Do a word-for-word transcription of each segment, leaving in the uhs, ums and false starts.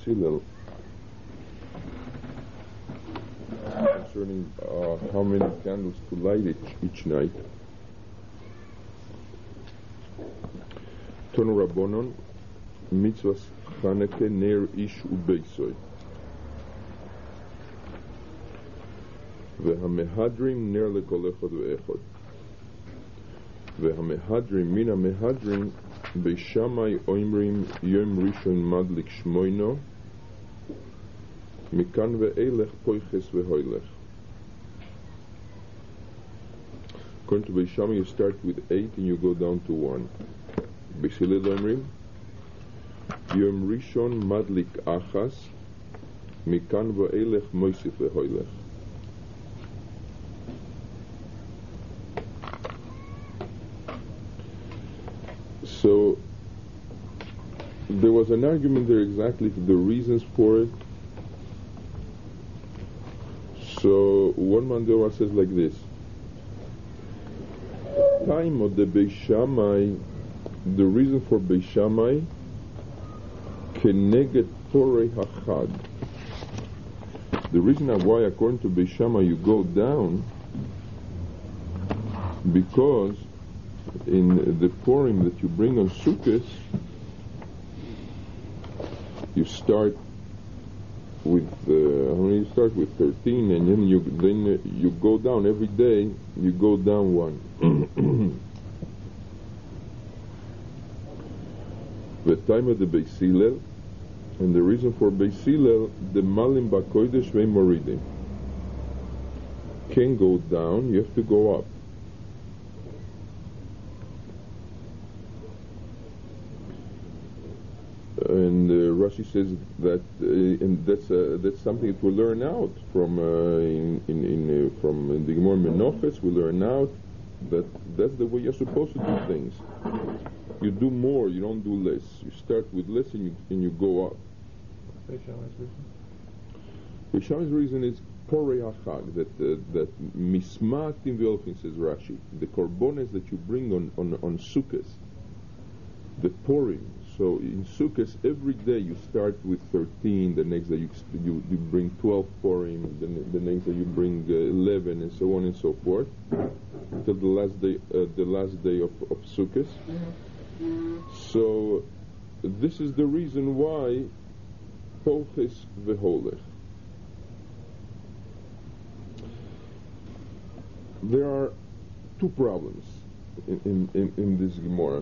Hillel concerning uh, how many candles to light each, each night. Tonu Rabbonon, mitzvahs Chaneke ner ish ubeisoi. והמהדרים נר לכל אחד ואחד. והמהדרים מן המהדרים בשמאי אומרים יום ראשון מדליק שמוינו מכאן ואילך פויחס והוילך. According to Beis Shammai, you start with eight and you go down to one. Beis Hillel אומרים יום ראשון מדליק אחס מכאן ואילך מוסיף והוילך. So there was an argument there exactly for the reasons for it. So one Mandora says like this: time of the Beis Shammai, the reason for Beis Shammai, keneged porei hachad. The reason why, according to Beis Shammai, you go down, because in the pouring that you bring on Sukkot, you start with uh, how many? You start with thirteen, and then you then you go down every day. You go down one. The time of the Beis Hillel, and the reason for Beis Hillel, the Malim Bakodesh ve'Moridim can't go down. You have to go up. And uh, Rashi says that, uh, and that's uh, that's something that we learn out from uh, in, in, in uh, from in the Gemara Menachos. We learn out that that's the way you're supposed to do things. You do more, you don't do less. You start with less and you and you go up. Beis Shammai's reason? Beis Shammai's reason is porei hachag, that uh, that mismatim v'olchin, says Rashi, the korbones that you bring on on on Sukkot, the pouring. So in Sukkot, every day you start with thirteen, the next day you you, you bring twelve pouring, the, the next day you bring uh, eleven, and so on and so forth, until the last day, uh, the last day of, of Sukkot. So this is the reason why Poches v'holech. There are two problems in, in, in, in this Gemara.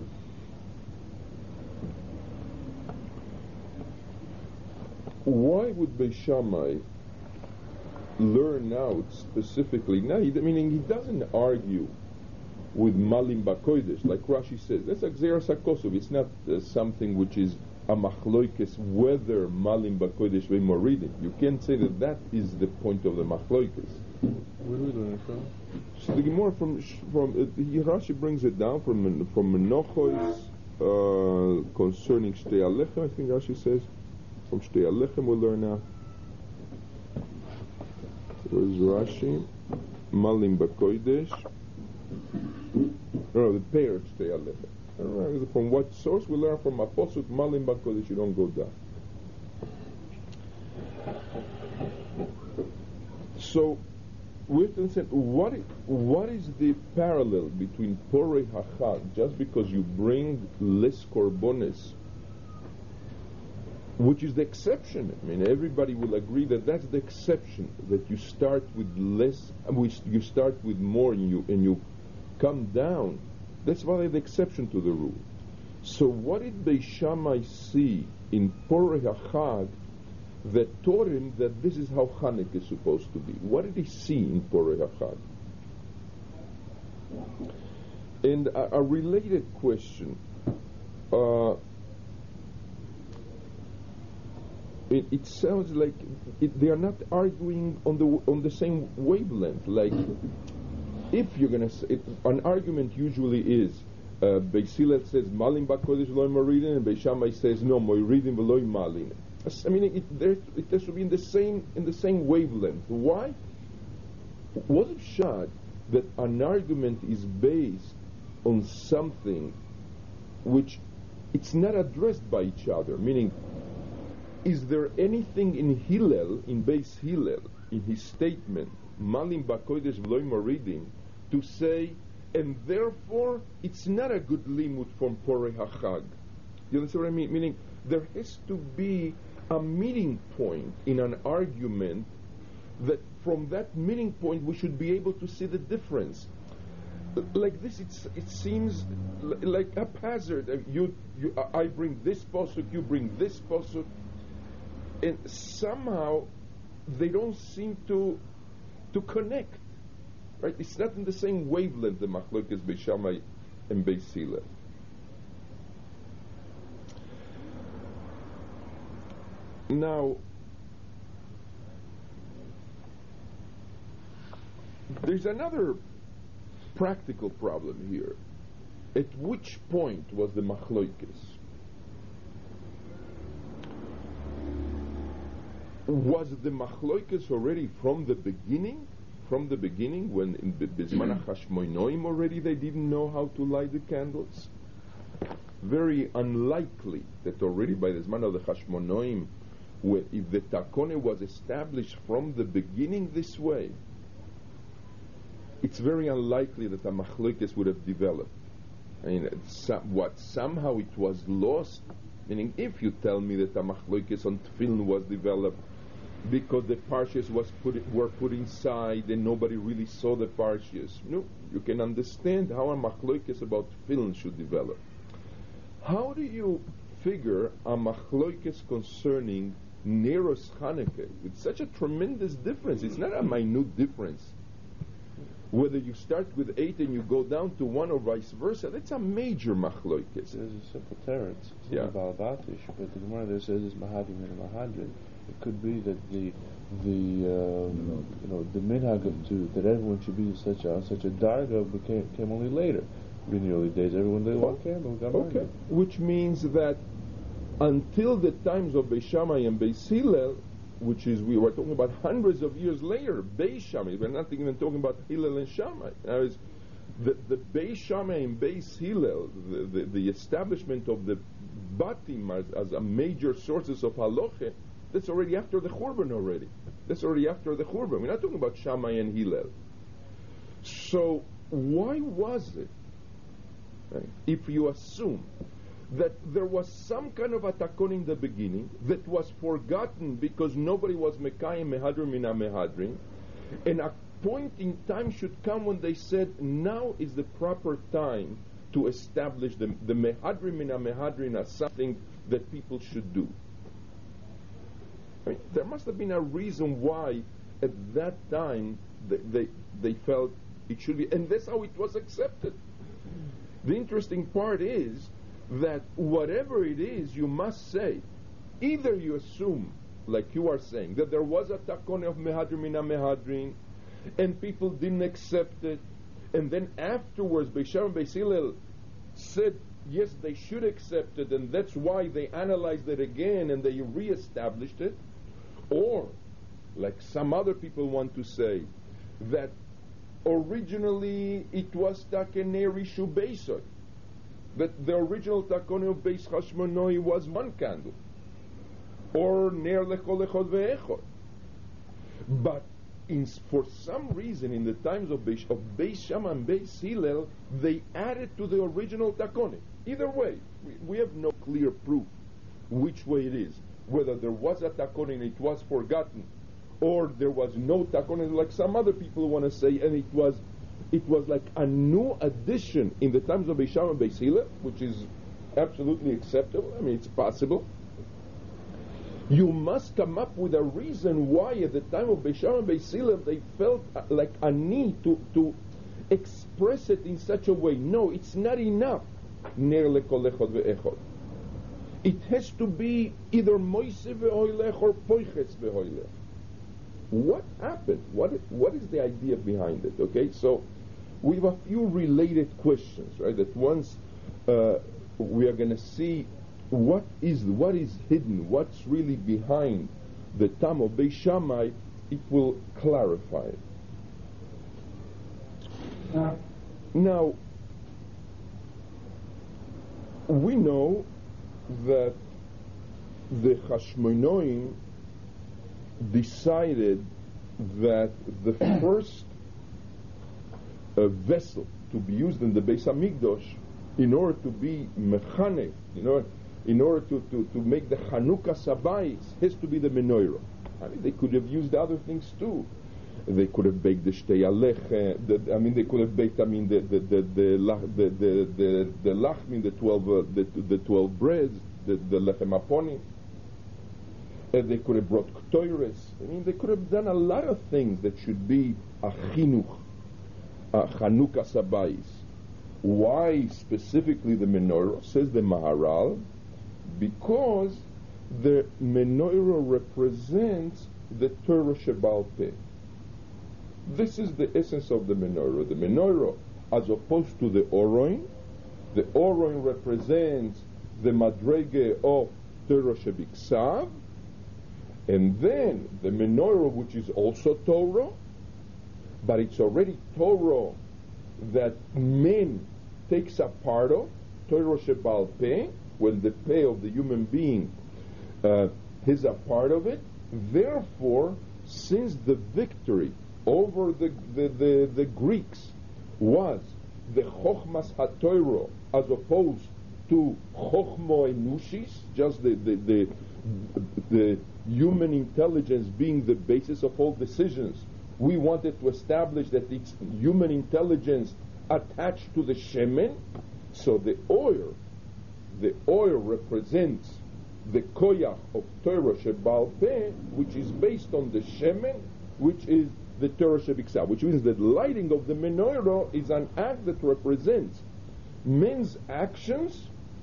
Why would Beis Shammai learn out specifically? Now, he, meaning he doesn't argue with Malim Bakodesh, like Rashi says. That's a Gzeras HaKosov. It's not uh, something which is a machloikes, whether Malim Bakodesh ve'Moridim. You can't say that that is the point of the machloikes. Where do we learn it from? So the Gemara from from uh, he, Rashi brings it down from from Menachos uh, concerning Shtei Alechem. I think Rashi says. From Shtei Alechem we'll learn now. Where's Rashi? Malim Bakodesh. No, the pair of Shtei Alechem. I don't know from what source we learn from Apostle Malim Bakodesh. You don't go down. So, we have to understand what is, what is the parallel between Porei Hachag, just because you bring less korbones, which is the exception. I mean, everybody will agree that that's the exception, that you start with less, you start with more, and you and you come down. That's why the exception to the rule. So what did Beis Shammai see in Porei HaChag that taught him that this is how Chanukah is supposed to be? What did he see in Porei HaChag? And a, a related question. Uh, It, it sounds like it, they are not arguing on the on the same wavelength. Like, if you're gonna say it, an argument usually is uh, Beis Hillel says Malim Bakodesh Lo Moridin, and Beis Shammai says no Moridin V'Lo Malin. I mean, it, there, it has to be in the same in the same wavelength. Why? Was it shad that an argument is based on something which it's not addressed by each other? Meaning, is there anything in Hillel, in Beis Hillel, in his statement, Malim Bakodesh V'loi Moridim, to say, and therefore it's not a good limud from Porei HaChag. You understand what I mean? Meaning, there has to be a meeting point in an argument that from that meeting point we should be able to see the difference. Like this, it's, it seems l- like a hazard. Uh, You, you, I bring this posuk, you bring this posuk, and somehow they don't seem to to connect. Right? It's not in the same wavelength, the machlokes Beis Shammai and Beis Hillel. Now, there's another practical problem here. At which point was the machlokes? Was the machlokes already from the beginning? From the beginning, when in Bizman HaChashmonoim already they didn't know how to light the candles? Very unlikely that already by the Zman of the Chashmonoim, if the Takone was established from the beginning this way, it's very unlikely that a machlokes would have developed. I mean, some, what somehow it was lost. Meaning, if you tell me that a machlokes on tefillin was developed because the parshas was put were put inside and nobody really saw the parshas, no, you can understand how a machlokes about tefillin should develop. How do you figure a machlokes concerning Neros Chanukah with such a tremendous difference? It's not a minute difference. Whether you start with eight and you go down to one or vice versa, that's a major machlokes. There's a simple teretz. It's Yeah. not a Balabat issue, but the Gemara there says it's Mahadrim and Mahadrim. It could be that the the um, you know the minhag of two that everyone should be such a such a darga became came only later. In the early days, everyone lit one candle. Got Okay, married. which means that until the times of Beis Shammai and Beis Hillel, which is, we were talking about hundreds of years later, Beis Shammai, we're not even talking about Hillel and Shammai. Now, is the, the Beis Shammai and Beis Hillel, the, the, the establishment of the Batim as, as a major sources of halacha, that's already after the Churban already. That's already after the Churban. We're not talking about Shammai and Hillel. So, why was it, right, if you assume that there was some kind of a takon in the beginning that was forgotten because nobody was mekayim mehadrin mina mehadrin, and a point in time should come when they said now is the proper time to establish the, the mehadrin mina mehadrin as something that people should do. I mean, there must have been a reason why at that time they, they, they felt it should be, and that's how it was accepted. The interesting part is that whatever it is, you must say, either you assume, like you are saying, that there was a takone of mehadrin mina mehadrin, and people didn't accept it, and then afterwards, Beis Shammai and Beis Hillel said, yes, they should accept it, and that's why they analyzed it again, and they re-established it, or, like some other people want to say, that originally it was takeneri shu beisot, that the original takone of Beis Chashmonoi was one candle, or ner lechol echod ve'echod. But in, for some reason, in the times of Beis, of Beis Shammai and Beis Hillel, they added to the original takone. Either way, we, we have no clear proof which way it is. Whether there was a takone and it was forgotten, or there was no takone, like some other people want to say, and it was it was like a new addition in the times of Beis Shammai and Beis Hillel, which is absolutely acceptable. I mean, it's possible. You must come up with a reason why at the time of Beis Shammai and Beis Hillel they felt uh, like a need to, to express it in such a way. No, it's not enough. Ner lekol echod ve'echod. It has to be either moise ve'oilech or poiches ve'oilech. What happened? What is, what is the idea behind it? Okay, so we have a few related questions, right? That once uh, we are going to see what is what is hidden, what's really behind the Tam of Beis Shammai, it will clarify it. Uh. Now, we know that the Hashmonoim decided that the first uh, vessel to be used in the Beis Hamikdash, in order to be mechanech, you know, in order to, to, to make the Chanukah Sabayis, has to be the menorah. I mean, they could have used other things too. They could have baked the shtei alech. I mean, they could have baked. I mean, the the the the the the, the, the lachmin, the twelve uh, the the twelve breads, the the lechem aponim. And they could have brought ktoires. I mean, they could have done a lot of things that should be a chinuch, a Chanukah Sabayis. Why specifically the menorah? Says the Maharal, because the menorah represents the Torah Sheba'al Peh. This is the essence of the menorah. The menorah, as opposed to the Oroin, the Oroin represents the Madrege of Torah Shebiksav, and then the menorah, which is also Torah, but it's already Torah that man takes a part of, Torah Sheba'al Peh, when the peh of the human being uh, is a part of it. Therefore, since the victory over the the, the, the Greeks was the Chochmas HaTorah as opposed to Chochmo Enushis, just the, the, the, the human intelligence being the basis of all decisions, we wanted to establish that it's human intelligence attached to the shemen. So the oil, the oil represents the koyach of Torah Sheba'al Peh, which is based on the shemen, which is the Torah Shebiksav, which means that lighting of the menorah is an act that represents men's actions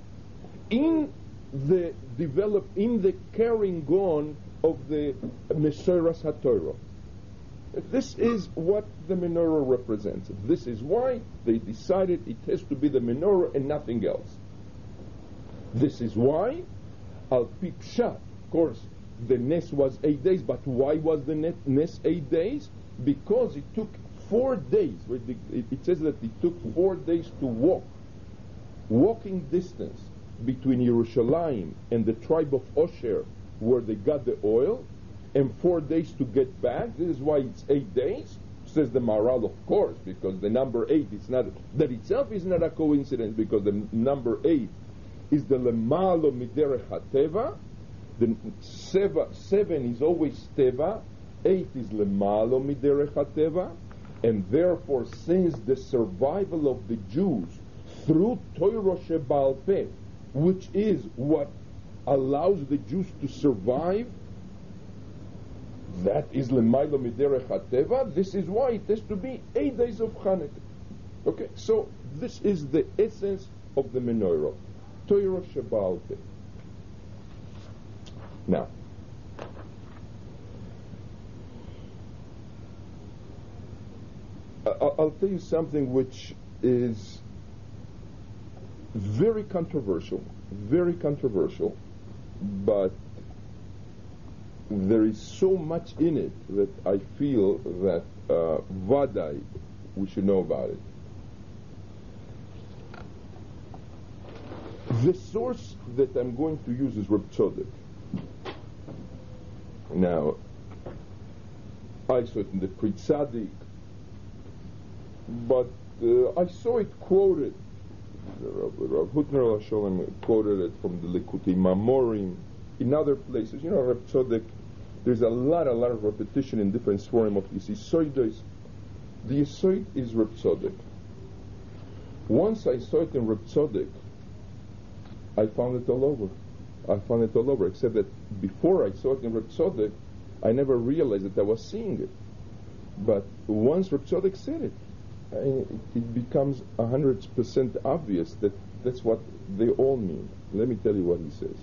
in the develop in the carrying on of the Mesoras HaTorah. This is what the menorah represents. This is why they decided it has to be the menorah and nothing else. This is why Al Pi Pshat, of course, the Nes was eight days, but why was the Nes eight days? Because it took four days. It says that it took four days to walk. Walking distance between Yerushalayim and the tribe of Osher, where they got the oil, and four days to get back. This is why it's eight days, says the Maharal, of course, because the number eight is not, that itself is not a coincidence, because the n- number eight is the Lemalo Miderech HaTeva. The seva, seven is always Teva, eight is Lemalo Miderech HaTeva, and therefore, since the survival of the Jews through Torah Sheba'al Peh, which is what allows the Jews to survive, that is Lemailo Miderech HaTeva. This is why it has to be eight days of Chanukah. Okay, so this is the essence of the menorah, Torah Sheba'al Peh. Now, I'll, I'll tell you something which is very controversial, very controversial, but there is so much in it that I feel that uh, Vadai, we should know about it. The source that I'm going to use is Reb Tzodek. Now, I saw it in the Pri Tzadik, but uh, I saw it quoted. Rav Hutner Sholem quoted it from the Likutei Mamorim, in other places. You know, Reb Tzodek, there's a lot, a lot of repetition in different Svarim of these Yisoidos. The Yisoid is Reb Tzodek. Once I saw it in Reb Tzodek, I found it all over. I found it all over, except that before I saw it in Reb Tzodek, I never realized that I was seeing it. But once Reb Tzodek said it, I, it becomes a hundred percent obvious that that's what they all mean. Let me tell you what he says.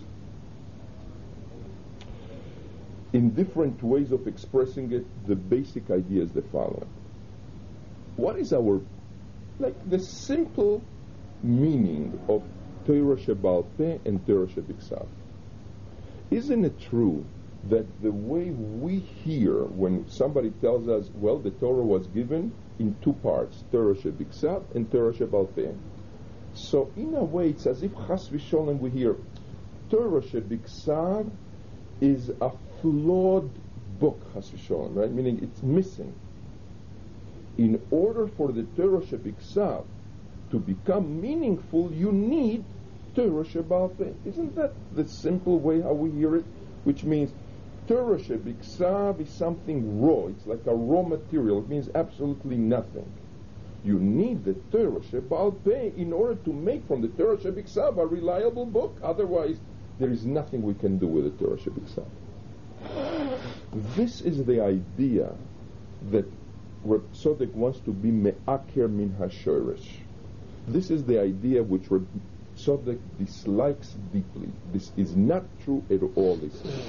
In different ways of expressing it, the basic idea is the following. What is our, like the simple meaning of Torah Sheba'al Peh and Torah Shebiksav? Isn't it true that the way we hear when somebody tells us, well, the Torah was given in two parts, Torah Shebiksav and Torah Sheba'al Peh. So in a way, it's as if Chas v'Sholem we hear Torah Shebiksav is a flawed book, Chas v'sholom, right? Meaning it's missing. In order for the Torah Shebiksav to become meaningful, you need Torah Sheba'al Peh. Isn't that the simple way how we hear it? Which means Torah Shebiksav is something raw. It's like a raw material. It means absolutely nothing. You need the Torah Sheba'al Peh in order to make from the Torah Shebiksav a reliable book. Otherwise, there is nothing we can do with the Torah Shebiksav. This is the idea that Reb Tzadok wants to be me'aker min hashoresh. This is the idea which Reb Tzadok dislikes deeply. This is not true at all, he says.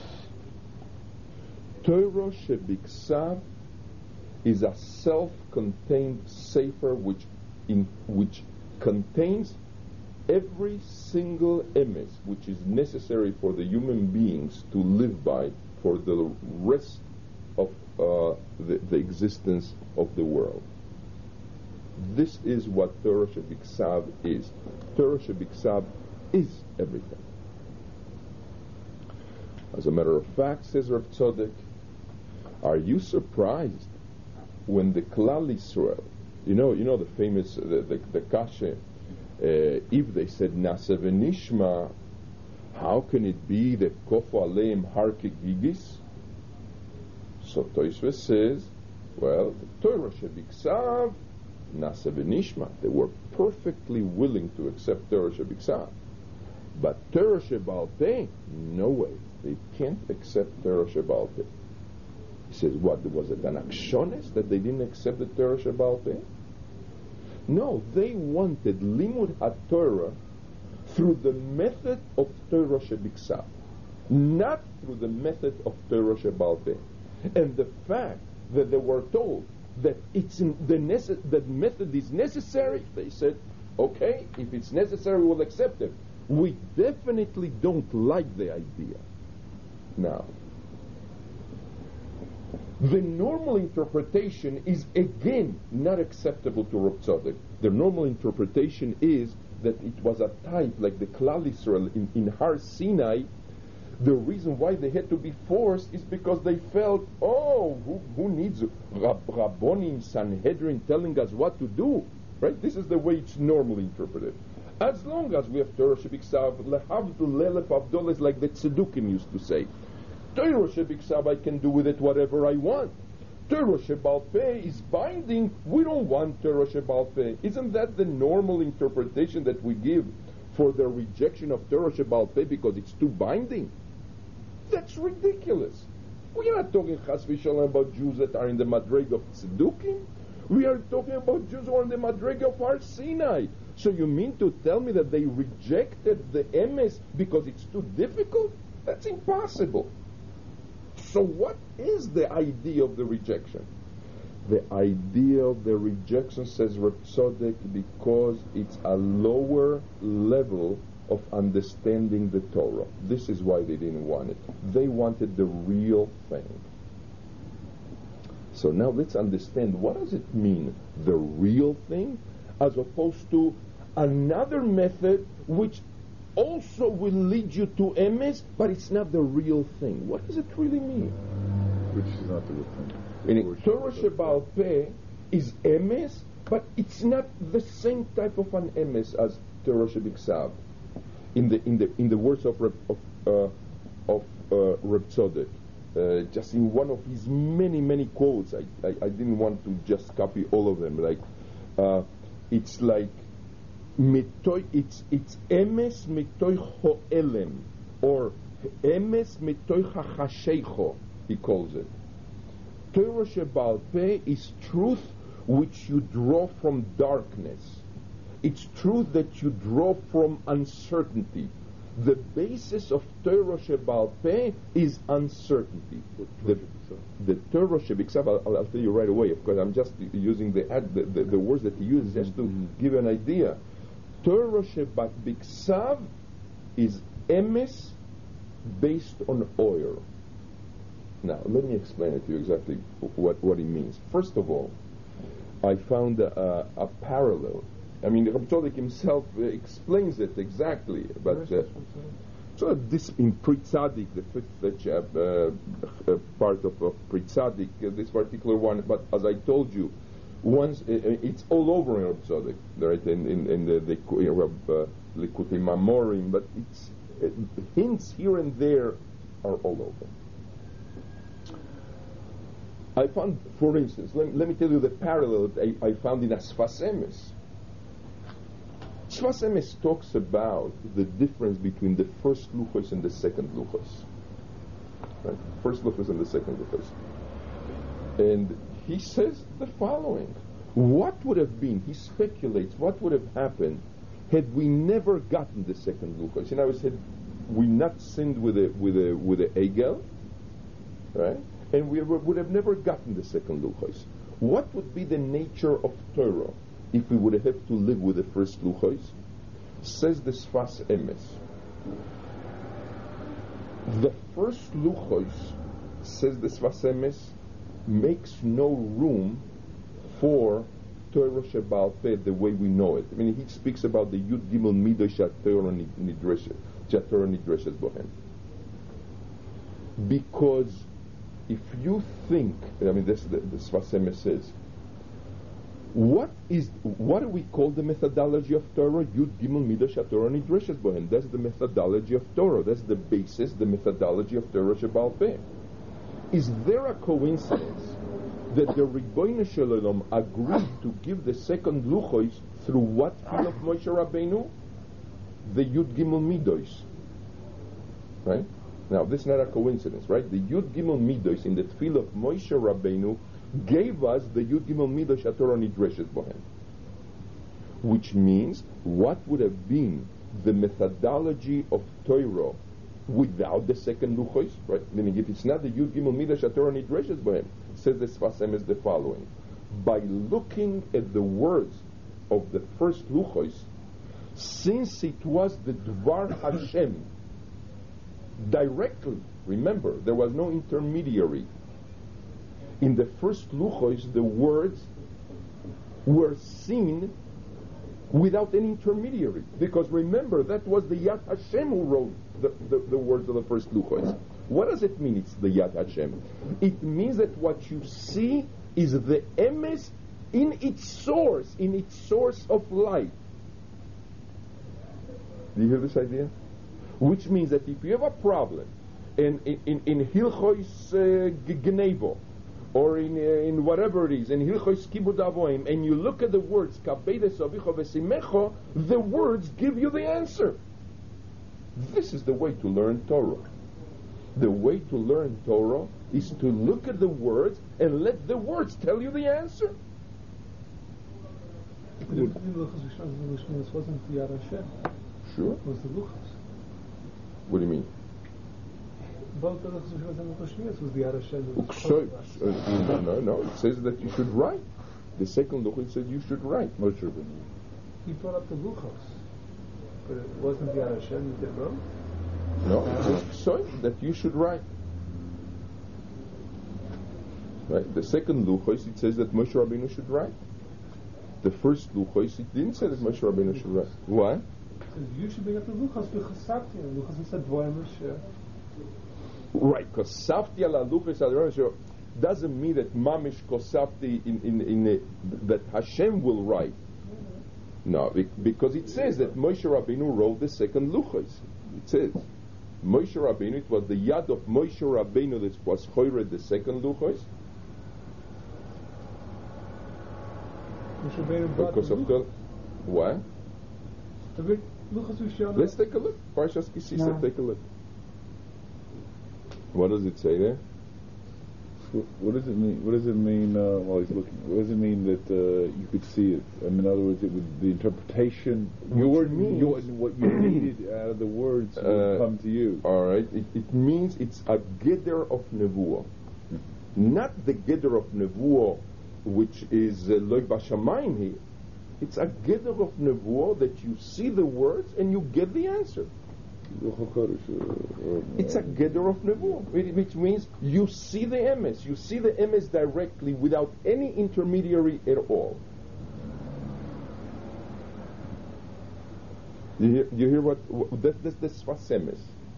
Torah Shebiksav is a self-contained sefer which in which contains every single emes which is necessary for the human beings to live by for the rest of uh, the, the existence of the world. This is what Torah Shebiksav is. Torah Shebiksav is everything. As a matter of fact, says Rav Tzadok, are you surprised when the Klal Yisrael, you know, you know the famous the the, the kasha, uh, if they said Nasa v'nishma, how can it be that Kofu aleim har kegigis? So Tosfos says, well, the Torah Shebiksav, Nasa v'nishma, they were perfectly willing to accept Torah Shebiksav, but Torah Sheba'al Peh, no way, they can't accept Torah Sheba'al Peh. He says, what, was it an akshonis that they didn't accept the Torah Sheba'al Peh? No, they wanted Limud HaTorah through the method of Torah Shebiksav, not through the method of Torah Sheba'al Peh. And the fact that they were told that it's in the nece- that method is necessary, they said, okay, if it's necessary, we'll accept it. We definitely don't like the idea. Now, the normal interpretation is again not acceptable to Rav Tzadok. The normal interpretation is that it was a type like the Klal Yisrael in, in Har Sinai. The reason why they had to be forced is because they felt, oh, who, who needs Rab, Rabbonim, Sanhedrin telling us what to do? Right? This is the way it's normally interpreted. As long as we have Torah Shebiksav, lehavdul lelef avdoles, like the Tzedukim used to say. Torah Shebiksav, I can do with it whatever I want. Torah Sheba'al Peh is binding. We don't want Torah Sheba'al Peh. Isn't that the normal interpretation that we give for the rejection of Torah Sheba'al Peh because it's too binding? That's ridiculous. We are not talking Chas v'Shalom about Jews that are in the Madreg of Tzedukim. We are talking about Jews who are in the Madreg of Har Sinai. So you mean to tell me that they rejected the emes because it's too difficult? That's impossible. So what is the idea of the rejection? The idea of the rejection, says Rav Tzadok, because it's a lower level of understanding the Torah. This is why they didn't want it. They wanted the real thing. So now let's understand, what does it mean, the real thing, as opposed to another method which also will lead you to emes, but it's not the real thing. What does it really mean? Which is not the real thing. Meaning, Torah Sheba'al Peh is emes, but it's not the same type of an emes as Torah Shebiksav. In the in the in the words of Reb, of uh, of uh, Reb Tzadok, uh, just in one of his many many quotes, I, I I didn't want to just copy all of them. Like, uh, it's like. Mitoy, it's it's emes mitoy ho'elem, or emes mitoy hachasheicho, he calls it. Torah Sheba'al Peh is truth which you draw from darkness. It's truth that you draw from uncertainty. The basis of Torah Sheba'al Peh is uncertainty. The, the Torah Shebiksav, I'll, I'll tell you right away, of course, I'm just using the, ad, the, the, the words that he uses just to mm-hmm. give you an idea. Torah Shebiksav is emes based on oil. Now, let me explain it to you exactly what, what it means. First of all, I found a, a, a parallel. I mean, Rav Tzadok himself uh, explains it exactly, but uh, So this in Pri Tzadik, the fifth uh, uh, uh, part of, of Pri Tzadik, uh, this particular one. But as I told you, once uh, it's all over in Reb Tzadok, right? In in, in the the uh, Likutei Mamorim, but it's uh, hints here and there are all over. I found, for instance, let, let me tell you the parallel that I, I found in Sfas Emes. Sfas Emes talks about the difference between the first luchos and the second luchos. Right? First luchos and the second luchos. And he says the following. What would have been, he speculates, what would have happened had we never gotten the second luchos? In other words, had we not sinned with a, with a, with a egel, right? And we would have never gotten the second luchos. What would be the nature of Torah if we would have to live with the first luchos? Says the Sfas Emes. The first luchos, says the Sfas Emes, makes no room for Torah Sheba'al Peh the way we know it. I mean, he speaks about the Yud Gimel Midah Shatorah Nidreshes, Shatorah Nidreshes Bohem. Because if you think, I mean, this the, the Sfas Emes says, what is what do we call the methodology of Torah? Yud Gimel Midah Shatorah Nidreshes Bohem. That's the methodology of Torah. That's the basis, the methodology of Torah Sheba'al Peh. Is there a coincidence that the Ribbono Shel Olam agreed to give the second luchos through what field of Moshe Rabbeinu? The Yud Gimel Midos. Right? Now, this is not a coincidence, right? The Yud Gimel Midos in the field of Moshe Rabbeinu gave us the Yud Gimel Midos Shatorah Nidreshes Bohem. Which means, what would have been the methodology of Torah without the second luchos, right? Meaning, if it's not the Yud Gimel Midah Shatorah Nidreshes Bohem, says the Sfas Emes the following: by looking at the words of the first luchos, since it was the Dvar Hashem directly, remember, there was no intermediary. In the first luchos, the words were seen without any intermediary, because remember, that was the Yad Hashem who wrote the, the, the words of the first luchos. What does it mean it's the Yad Hashem? It means that what you see is the emes in its source, in its source of light. Do you hear this idea? Which means that if you have a problem in in, in, in Hilchos uh, Gnevo, or in uh, in whatever it is, in Hilchos Kibud Avoim, and you look at the words Kabedes Avicho Vesimecho, the words give you the answer. This is the way to learn Torah. The way to learn Torah is to look at the words and let the words tell you the answer. The Luchos wasn't the Yad Hashem. Sure. It was the Luchos. What do you mean? Both the Luchos and the Luchos was the Yad Hashem. So, uh, no, no. It says that you should write. The second Luchos says you should write. He brought up the Luchos, but it wasn't the Yad Hashem that wrote. No, it's so that you should write. Right. The second Luchos, it says that Moshe Rabbeinu should write. The first Luchos, it didn't say that Moshe Rabbeinu should write. Why? You should bring up the Luchos because Savti and Luchos said Dvoim Moshe. Right, because Savti ala Luchos al doesn't mean that Mamish Kosavti in in in a, that Hashem will write. No, because it says that Moshe Rabbeinu wrote the second Luchos. It says Moshe Rabbeinu. It was the yad of Moshe Rabbeinu that was chored the second Luchos. Because of the what? Let's take a look. Parshas Kisisa, no. Take a look. What does it say there? What, what does it mean? What does it mean uh, while he's looking? What does it mean that uh, you could see it? I mean, in other words, it would, the interpretation, your, your, what you needed out of the words would uh, come to you. All right. It, it means it's a geder of nevuah, mm-hmm. Not the geder of nevuah, which is loy bashamayim here. It's a geder of nevuah that you see the words and you get the answer. It's a geder of nevuah, which means you see the emes, you see the emes directly without any intermediary at all. You hear, you hear what, what that, that's the Sfas Emes.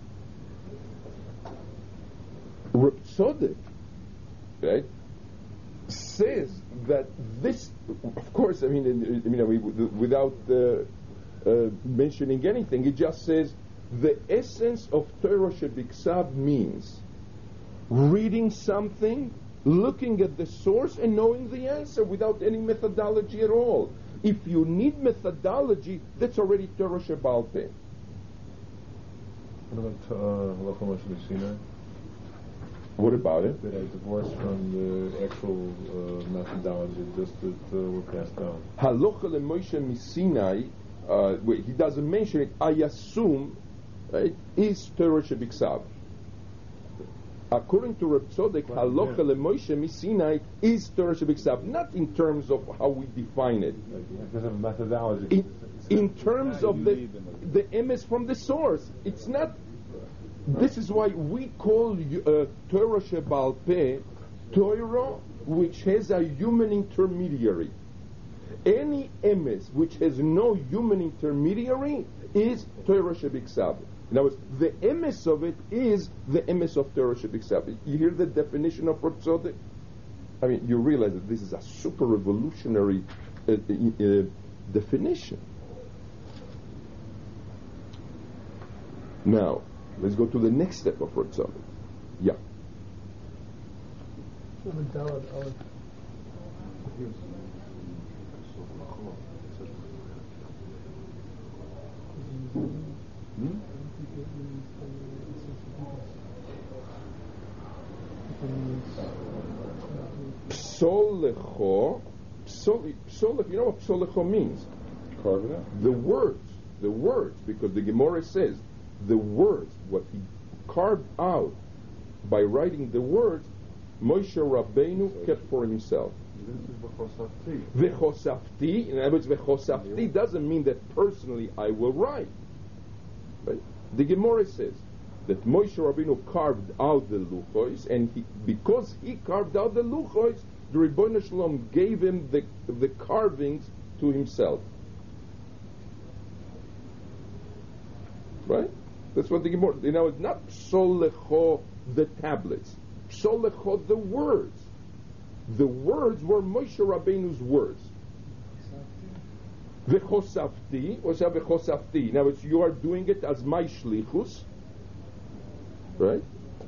Reb Tzodek, right, says that this, of course, I mean, in, in, you know, we, without uh, uh, mentioning anything, it just says the essence of Torah Shebiksav means reading something, looking at the source, and knowing the answer without any methodology at all. If you need methodology, that's already Torah Shebal Peh. What about uh, Halacha Moshe Sinai? What about it? That are divorced from the actual uh, methodology, just that uh, were passed down. Halacha leMoshe Misinai, uh, wait, he doesn't mention it, I assume, right, is Torah Shebiksav. According to Reb Tzodek, Halacha leMoshe Misinai is Torah Shebiksav, not in terms of how we define it. Because of methodology. In, in terms of the the emes from the source. It's not. This is why we call uh, Torah Shebal Peh Torah which has a human intermediary. Any emes which has no human intermediary is Torah Shebiksav. In other words, the emes of it is the emes of Torah Shebiksav. You hear the definition of Reb Tzodek? I mean, you realize that this is a super revolutionary uh, uh, definition. Now, let's go to the next step of Reb Tzodek. Yeah. Hmm? Psolecho, psol, psol, you know what psolecho means? Carve it out. The words, the words, because the Gemara says the words, what he carved out by writing the words, Moshe Rabbeinu kept for himself. V'chosafti, in other words, v'chosafti doesn't mean that personally I will write. Right? The Gemara says that Moshe Rabbeinu carved out the luchos, and he, because he carved out the luchos, the Ribono Shalom gave him the the carvings to himself. Right? That's what the Gemara. You know, it's not psolecho the tablets, psolecho the words. The words were Moshe Rabbeinu's words. V'chosafti, what's that v'chosafti? Now it's you are doing it as my shlichus, right?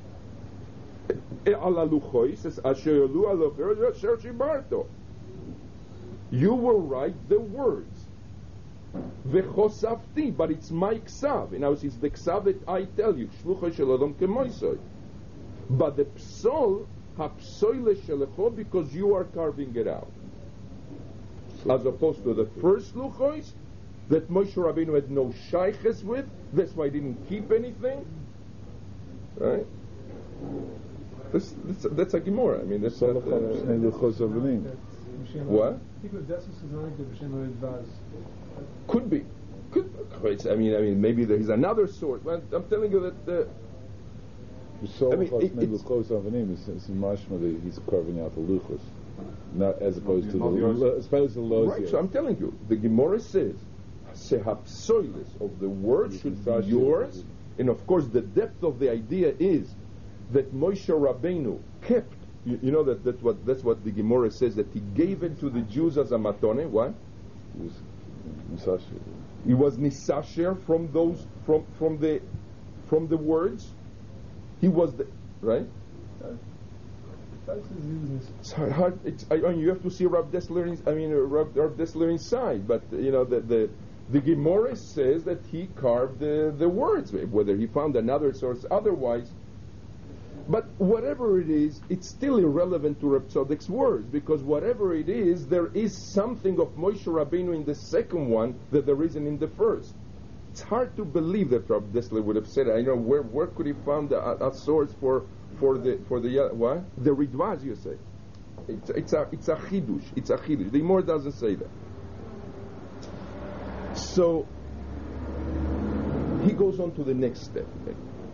You will write the words. V'chosafti, but it's my ksav. In other words, it's the ksav that I tell you. Shlucha shel Adam kemoisoi. But the psol, hapsoile shelecho, because you are carving it out. As opposed to the first luchos that Moshe Rabbeinu had no shayches with, that's why he didn't keep anything. Right? This, this, that's a Gemara. I mean, that's not. Uh, what? Could be. Could. I mean, I mean, maybe there's another source. Well, I'm telling you that. Uh, So I mean, it, it's, it's mashma that he's carving out the luchos, not as opposed to the lo, as opposed to the los. Right. So I'm telling you, the Gemara says, "Sehapsoilis of the word should be yours," and of course, the depth of the idea is that Moshe Rabbeinu kept. You, you know that that's what that's what the Gemara says, that he gave it to the Jews as a matone. What? He was nisasher. He was nisasher from those from from the from the words. He was the right. It's hard. hard it's, I mean, you have to see Rav Dessler's. I mean, uh, Rav, Rav Dessler's side, but uh, you know the the the Gemara says that he carved the the words. Whether he found another source otherwise, but whatever it is, it's still irrelevant to Reb Tzodek's words, because whatever it is, there is something of Moshe Rabbeinu in the second one that there isn't in the first. It's hard to believe that Rav Dessler would have said it. I know where where could he found a, a source for for the for the uh, what the Ridvaz, you say? It's it's a it's a chidush. It's a chidush. The Gemara doesn't say that. So he goes on to the next step, okay?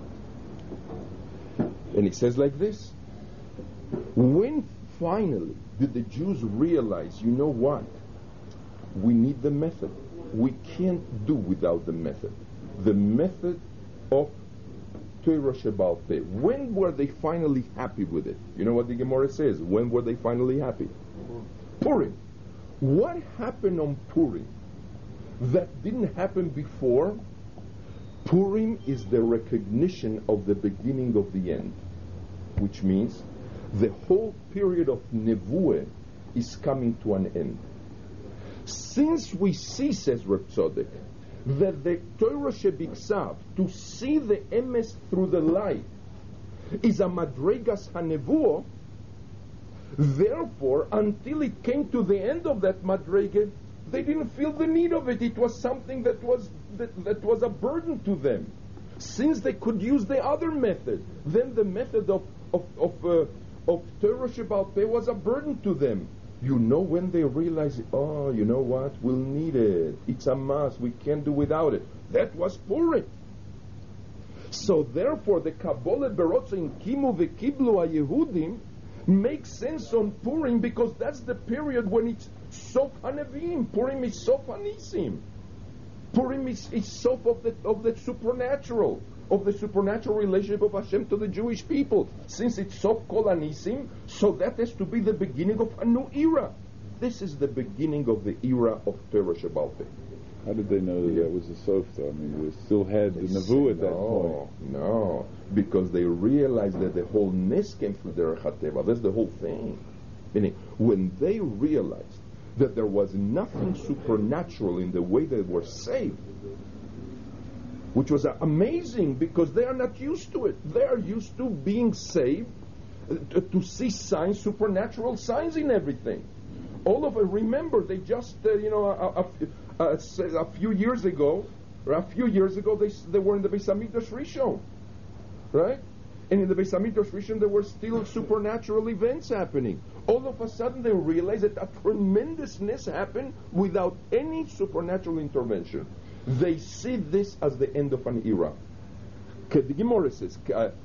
And he says like this: when finally did the Jews realize, you know what? We need the method. We can't do without the method. The method of Torah Sheba'al Peh. When were they finally happy with it? You know what the Gemara says? When were they finally happy? Purim. What happened on Purim that didn't happen before? Purim is the recognition of the beginning of the end, which means the whole period of Nevuah is coming to an end. Since we see, says Reb Tzadok, that the Torah Shebiksav, to see the emes through the light, is a madregas hanevuah, therefore, until it came to the end of that madrega, they didn't feel the need of it. It was something that was that, that was a burden to them. Since they could use the other method, then the method of of of, uh, of Torah Sheba'al Peh was a burden to them. You know, when they realize, oh, you know what, we'll need it. It's a must. We can't do without it. That was Purim. So therefore, the Kabbalah Berotzin Kimu V'Kiblu HaYehudim makes sense on Purim, because that's the period when it's Sof HaNevi'im. Purim is Sof HaNisim. Purim is, is Sof of the, of the supernatural, of the supernatural relationship of Hashem to the Jewish people. Since it's Sof Kol HaNisim, so that has to be the beginning of a new era. This is the beginning of the era of Torah Sheba'al Peh. How did they know that Yeah. that was the Sof, though? I mean, they still had the They Nevuah at say that no, point. No, because they realized that the whole Nes came through Derech HaTeva. That's the whole thing. Meaning, when they realized that there was nothing supernatural in the way they were saved, which was uh, amazing, because they are not used to it. They are used to being saved, uh, to, to see signs, supernatural signs in everything. All of it, remember, they just, uh, you know, a, a, a, a few years ago, or a few years ago, they they were in the Beis Hamikdash Rishon, right? And in the Beis Hamikdash Rishon, there were still supernatural events happening. All of a sudden, they realized that a tremendousness happened without any supernatural intervention. They see this as the end of an era. The Gemara says,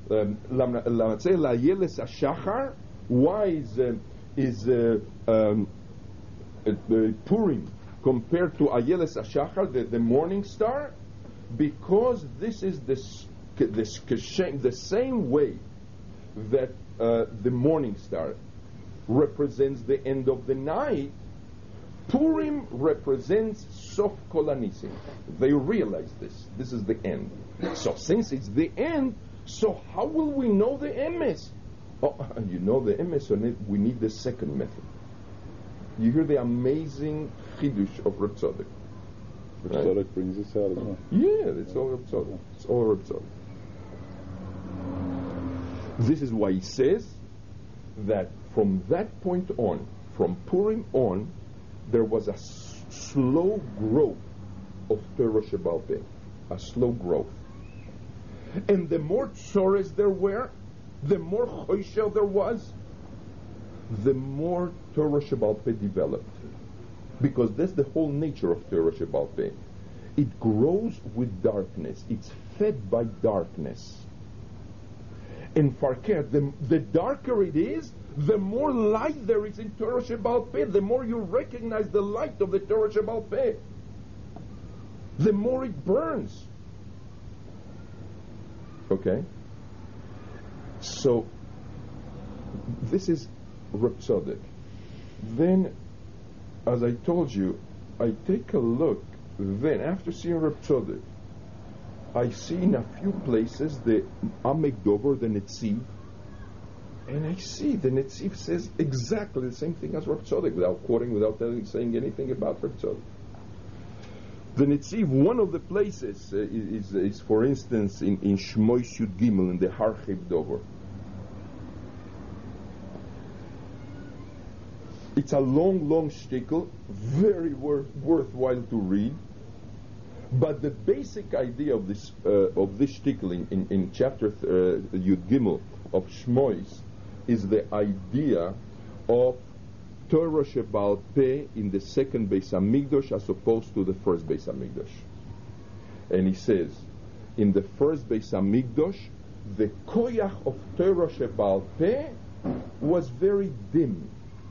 why is uh, is uh, um, uh, Purim compared to Ayeles HaShachar, the, the morning star? Because this is this, this the same way that uh, the morning star represents the end of the night. Purim represents Sof Kol HaNisim. They realize this. This is the end. So since it's the end, so how will we know the emes? Oh, you know the emes on it, we need the second method. You hear the amazing chidush of Reb Tzadok. Reb Right. Tzadok brings us out as well. Yeah, it's all Reb Tzadok. It's all Reb Tzadok. This is why he says that from that point on, from Purim on, there was a s- slow growth of Torah Sheba'al Peh, a slow growth. And the more tzores there were, the more choshel there was, the more Torah Sheba'al Peh developed. Because that's the whole nature of Torah Sheba'al Peh. It grows with darkness. It's fed by darkness. And Farker, the, the darker it is, the more light there is in Torah Sheba'al Peh, the more you recognize the light of the Torah Sheba'al Peh, the more it burns. Okay? So, this is Reb Tzadok. Then, as I told you, I take a look, then after seeing Reb Tzadok, I see in a few places the Amek Dover, the Netziv, and I see the Netziv says exactly the same thing as Reb Tzadok, without quoting, without telling, saying anything about Reb Tzadok. The Netziv, one of the places uh, is, is, for instance, in, in Shmois Yud Gimel, in the Harchev Dover. It's a long, long shtickle, very wor- worthwhile to read. But the basic idea of this uh, of this shtickle in, in, in chapter th- uh, Yud Gimel of Shmois is the idea of Torah Sheba'al Peh in the second Beis Hamikdash as opposed to the first Beis Hamikdash. And he says, in the first Beis Hamikdash, the koyach of Torah Sheba'al Peh was very dim.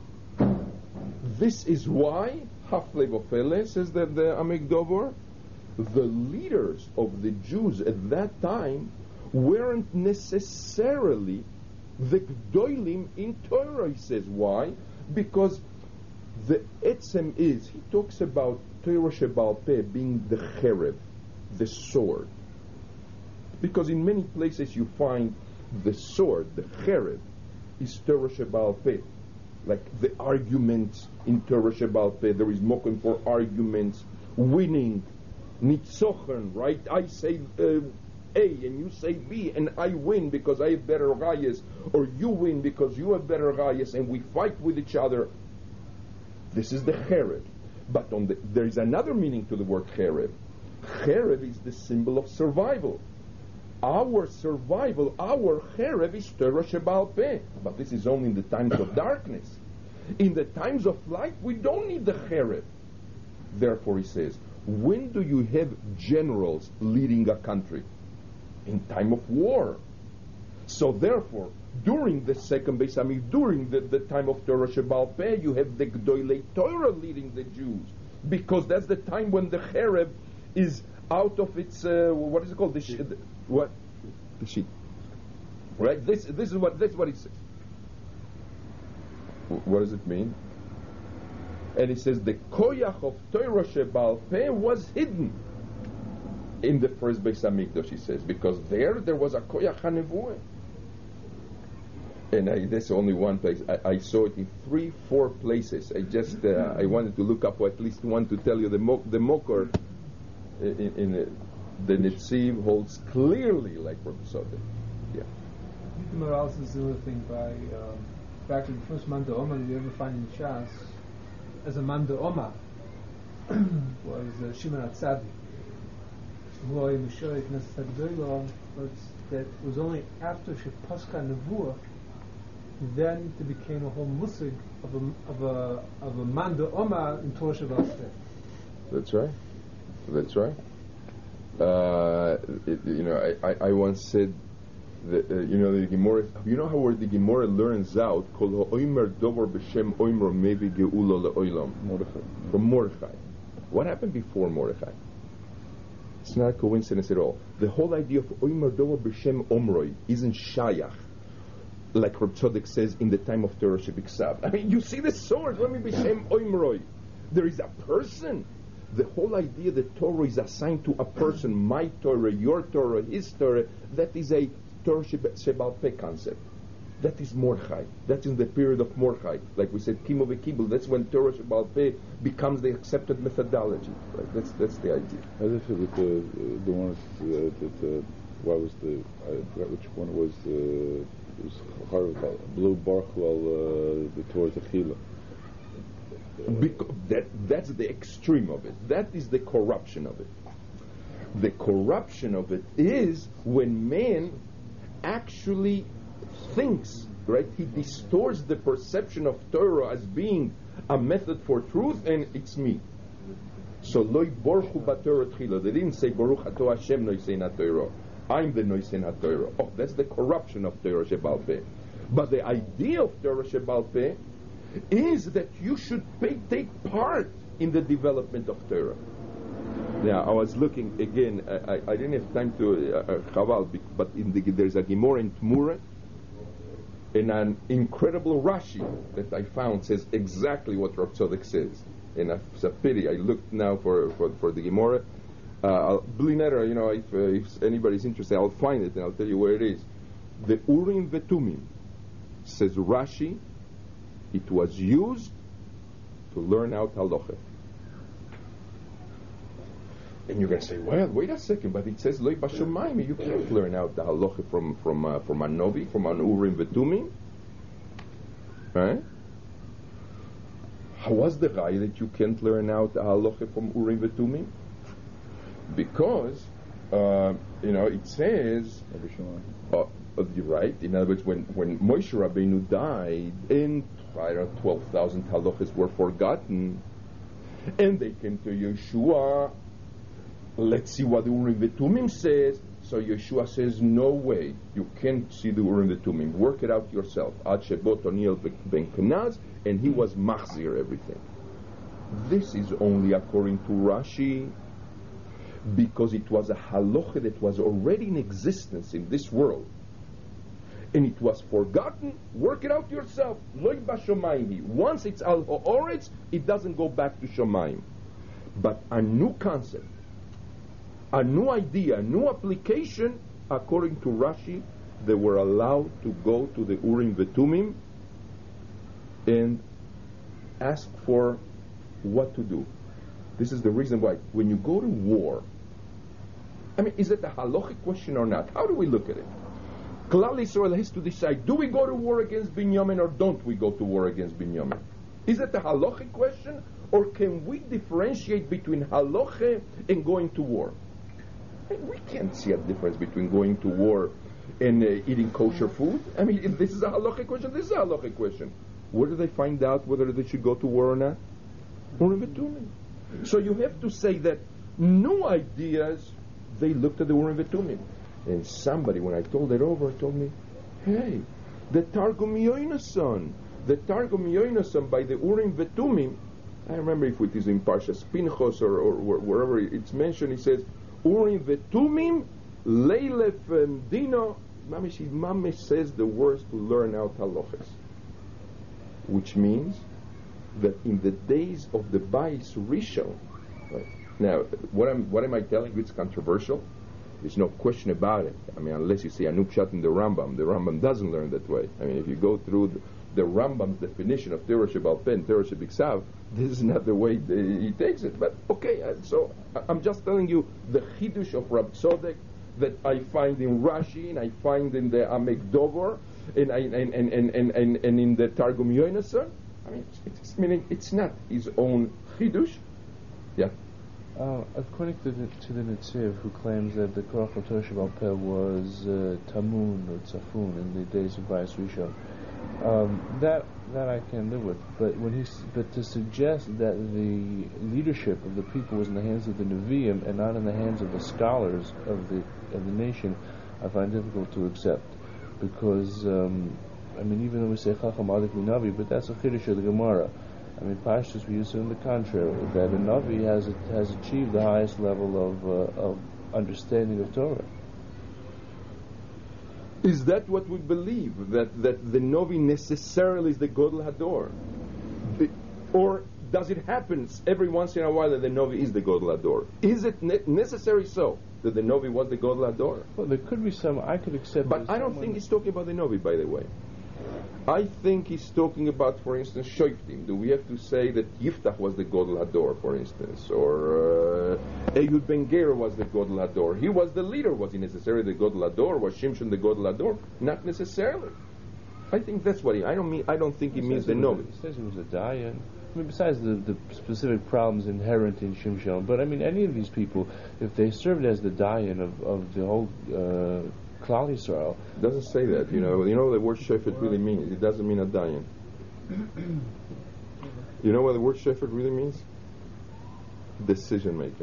This is why, Hafle Vofele, says that the Amek Dover, the leaders of the Jews at that time weren't necessarily the Gdoilim in Torah, he says. Why? Because the etzem is, he talks about Torah Sheba'al Peh being the cherev, the sword. Because in many places you find the sword, the cherev, is Torah Sheba'al Peh. Like the arguments in Torah Sheba'al Peh, there is mokum for arguments, winning, nitzochen, right? I say uh, A and you say B and I win because I have better rayas, or you win because you have better rayas, and we fight with each other. This is the cherev. But on the, there is another meaning to the word cherev. Cherev is the symbol of survival. Our survival, our cherev is Torah Sheba'al Peh. But this is only in the times of darkness. In the times of light, we don't need the cherev. Therefore, he says, when do you have generals leading a country? In time of war. So therefore, during the second Beis Hamikdash, during the, the time of Torah Sheba'al Peh, you have the Gdolei Torah leading the Jews. Because that's the time when the cherev is out of its, uh, what is it called? The sh- the, what? The sheet. Right? This this is what that's what he says. W- what does it mean? And he says the koyach of Torah Sheba'al Peh was hidden in the first Beis Hamikdash, he says, because there there was a koyach hanevuah. And I, that's only one place. I, I saw it in three, four places. I just uh, I wanted to look up, or at least one to tell you the mo- the mokor in, in uh, the Netziv holds clearly like Rabbi Sodek. Yeah. The Maral says the other thing by um, back to the first Man D'Oma that you ever find in Shas as a Man D'Oma was uh, Shimon HaTzadik. Who I Mishoy Knesset HaGdolah, but that was only after she Pascha Nevuah, then it became a whole musig of a of a of a Man D'Oma in Torah Sheba'al Peh. That's right. That's right. Uh, it, you know, I, I, I once said that, uh, you know, the Gemara, you know how where the Gemara learns out, Kol ha'omer dover b'shem omer mevi ge'ulo le'olam. Mordechai. From Mordechai. What happened before Mordechai? It's not a coincidence at all. The whole idea of omer dover b'shem omroi isn't shayach, like Reb Tzodek says in the time of Torah Shebiksav. I mean, you see the sword, let me b'shem omroi. There is a person. The whole idea that Torah is assigned to a person, my Torah, your Torah, his Torah, that is a Torah Sheba'al Peh concept. That is Mordechai. That's in the period of Mordechai. Like we said, Kimo v'Kibul, that's when Torah Sheba'al Peh becomes the accepted methodology. Right? That's that's the idea. How does it feel with the, the one uh, that, uh, why was the, I forgot which one it was, uh, it was Harv, Blue Barchlal, uh, the Torah Techila. Because that that's the extreme of it. That is the corruption of it. The corruption of it is when man actually thinks, right? He distorts the perception of Torah as being a method for truth, and it's me. So loy borchu b'Torah tchila. They didn't say Baruch Ato Hashem noisein haTorah. I'm the noisein haTorah. Oh, that's the corruption of Torah Sheba'al Peh. But the idea of Torah Sheba'al Peh is that you should pay, take part in the development of Torah. Now, I was looking again. I, I, I didn't have time to uh, chaval, but in the, there's a Gemara in Tmura, and an incredible Rashi that I found says exactly what Rav Tzodek says. And it's a pity. I looked now for for, for the Gemara. Uh, Blinera, you know, if, uh, if anybody's interested, I'll find it and I'll tell you where it is. The Urim Vetumim, says Rashi, it was used to learn out halacha. And you're going to say, well, wait a second, but it says Loi Bashamayim. You can't learn out the halacha from from uh, from a novi, from an Urim Vetumim, right? How was the guy that you can't learn out the halacha from Urim Vetumim? Because uh, you know it says, uh, you're right. In other words, when when Moshe Rabbeinu died, and I don't know, twelve thousand halachas were forgotten, and they came to Yeshua. Let's see what the Urim Vetumim says. So Yeshua says, no way, you can't see the Urim Vetumim. Work it out yourself. Ad shebot Oniel ben Kenaz, and he was machzir everything. This is only according to Rashi. because it was a halacha that was already in existence in this world, and it was forgotten. Work it out yourself. Loi bashomayim. Once it's al ha'oretz, it doesn't go back to shomayim. But a new concept, a new idea, a new application, according to Rashi, they were allowed to go to the Urim Vetumim and ask for what to do. This is the reason why when you go to war, I mean, is it a halachic question or not? How do we look at it? Klal Yisrael has to decide, do we go to war against Binyamin or don't we go to war against Binyamin? Is it a halachic question, or can we differentiate between halacha and going to war? I mean, we can't see a difference between going to war and uh, eating kosher food. I mean, if this is a halachic question, this is a halachic question. Where do they find out whether they should go to war or not? Urim Vetumim. So you have to say that new ideas, they looked at the Urim Vetumim. And somebody, when I told it over, told me, hey, the Targum Yonason, the Targum Yonason by the Urim Vetumim, I remember if it is in Parshas Pinchos or, or wherever it's mentioned, it says, Urim Vetumim, Leilef Dino, Mamish, Mamish says the words to learn out halachas. Which means that in the days of the Bais Rishon, right? Now, what am what am I telling you? It's controversial. There's no question about it. I mean, unless you see a Nupshat in the Rambam, the Rambam doesn't learn that way. I mean, if you go through the, the Rambam's definition of Torah Shebal Peh and Torah Shebiksav, this is not the way the, he takes it. But okay, uh, so I'm just telling you the Chidush of Rab Tzodek that I find in Rashi and I find in the Amek Dovor and, and, and, and, and, and, and in the Targum Yonason. I mean, it's, it's, meaning it's not his own Chidush. Yeah. Uh, according to the, to the Netziv, who claims that the Korach of Torah Shebal Peh was uh, Tamun or Tzafun in the days of Bais Rishon, um, that that I can live with. But when he, but to suggest that the leadership of the people was in the hands of the Nevi'im and not in the hands of the scholars of the of the nation, I find difficult to accept, because um, I mean, even though we say Chacham Adik Navi, but that's a Chiddush of the Gemara. I mean, Pashtus, we used to in the contrary, that a Navi has has achieved the highest level of uh, of understanding of Torah. Is that what we believe? That that the Navi necessarily is the Godel Hador? The, or does it happen every once in a while that the Navi is the Godel Hador? Is it ne- necessary so that the Navi was the Godel Hador? Well, there could be some, I could accept. But I don't think he's talking about the Navi, by the way. I think he's talking about, for instance, Shoiftim. Do we have to say that Yiftach was the Godel Hador, for instance, or uh, Ehud Ben Ger was the Godel Hador? He was the leader. Was he necessarily the Godel Hador? Was Shimshon the Godel Hador? Not necessarily. I think that's what he. I don't mean. I don't think he, he means the Navi. He says he was a Dayan. I mean, besides the, the specific problems inherent in Shimshon, but I mean, any of these people, if they served as the Dayan of, of the whole uh, Klal Yisrael, doesn't say that. You know, you know what the word shofet really means. It doesn't mean a dayan. You know what the word shofet really means? Decision maker.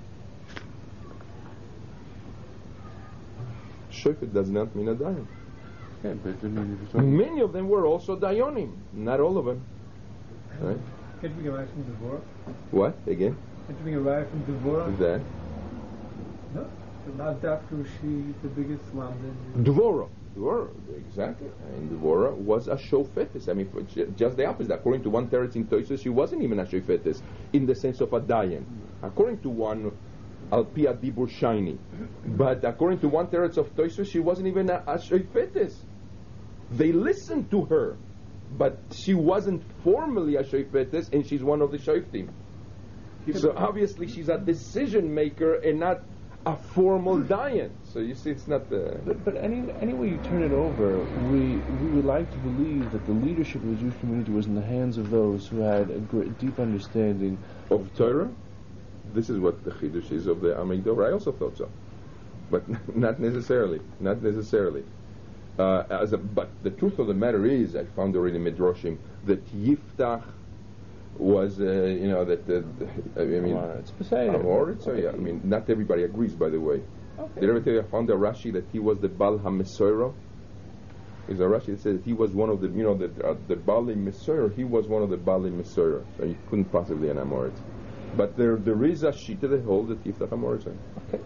Shofet does not mean a dayan. Yeah, but I mean, many of them were also dayanim. Not all of them. Right? Can't we arrive from Devorah? What again? Can't we arrive from Devorah? That. No. Not after she the biggest lamb. Dvorah. Dvorah, exactly. And Dvorah was a shofetes. I mean, just the opposite. According to one teretz in Toysos, she wasn't even a shofetes in the sense of a dayan. According to one, al pi adibur shiny. But according to one teretz of Toysos, she wasn't even a, a shofetes. They listened to her, but she wasn't formally a shofetes, and she's one of the shoftim. So obviously, she's a decision maker and not a formal dayan. So you see, it's not the. But, but any any way you turn it over, we we would like to believe that the leadership of the Jewish community was in the hands of those who had a great, deep understanding of, of Torah. This is what the chidush is of the Amek Dovra. I also thought so, but not necessarily. Not necessarily. Uh, as a, but the truth of the matter is, I found already Midrashim that Yiftach was, uh, you know, that, uh, I mean, it's Poseidon. Or so yeah, I mean, not everybody agrees, by the way. Okay. Did I ever tell you I found a Rashi that he was the Baal HaMesoiro? There's a Rashi that says that he was one of the, you know, the uh, the Baal HaMesoiro, he was one of the Baal HaMesoiro, so he couldn't possibly an Amoritz. But there, there is a shita that holds that Yiftach HaMorzeh. Okay.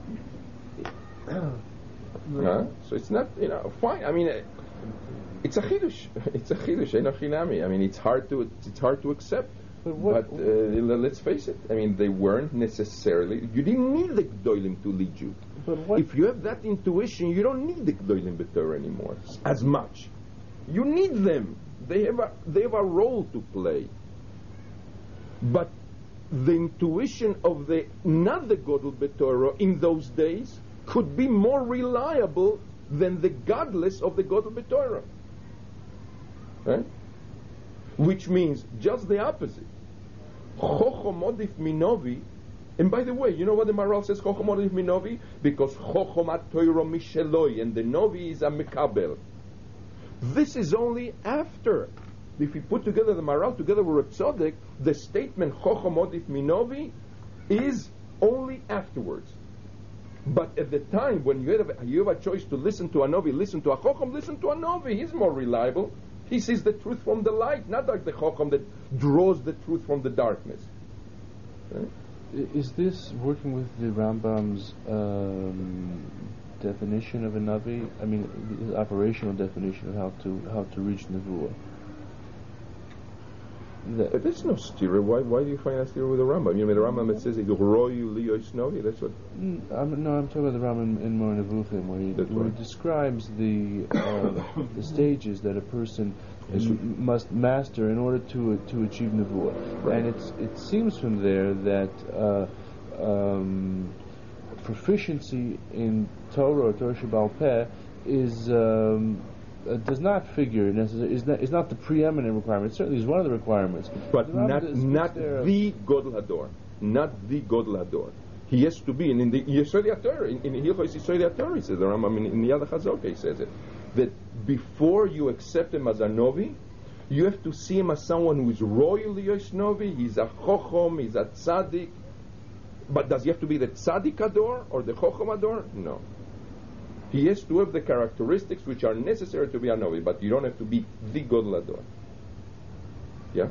uh, so it's not, you know, fine. I mean, uh, it's a chidush. It's a chidush. Eino chinami. I mean, it's hard to it's hard to accept. But, what, but uh, let's face it. I mean, they weren't necessarily. You didn't need the Gdolim to lead you. But what if you have that intuition, you don't need the Gdolim B'Torah anymore as much. You need them. They have a they have a role to play. But the intuition of the not the Godel B'Torah in those days could be more reliable than the godless of the Godel B'Torah. Right? Which means just the opposite. Chochom odif minovi. And by the way, you know what the Maral says, Chochom odif minovi? Because Chochom atoiro misheloi, and the novi is a mekabel. This is only after. If we put together the Maral together with Reb Tzadok, the statement Chochom odif minovi is only afterwards. But at the time when you have, a, you have a choice to listen to a novi, listen to a Chochom, listen to a novi, he's more reliable. He sees the truth from the light, not like the Chochom that draws the truth from the darkness. Right? Is this working with the Rambam's um, definition of a Navi? I mean, the operational definition of how to how to reach Nevuah? But there's no stira. Why why do you find a stira with the Rambam? You mean the Rambam that says Royu Liyos Novi? That's what. Mm, I'm, no, I'm talking about the Rambam in Moreh Nevuchim, where he, where he describes the uh, the stages that a person is, must master in order to to achieve Nevuah. Right. And it's it seems from there that uh, um, proficiency in Torah or Torah Sheba'al Peh is. Um, Uh, does not figure necessarily is not, is not the preeminent requirement. It certainly is one of the requirements, but not not the Godel Hador, not the Godel Hador. He has to be, and in the Yesod HaTorah, in, in Hilchos Yesod HaTorah, he says the Rambam in, in the Yad HaChazokah, he says it, that before you accept him as a novi, you have to see him as someone who is royal Yosnovi. He's a Chochom, he's a Tzaddik. But does he have to be the Tzaddik Hador or the Chochom Hador? No. He has to have the characteristics which are necessary to be a Novi, but you don't have to be the Godel Hador. Yeah?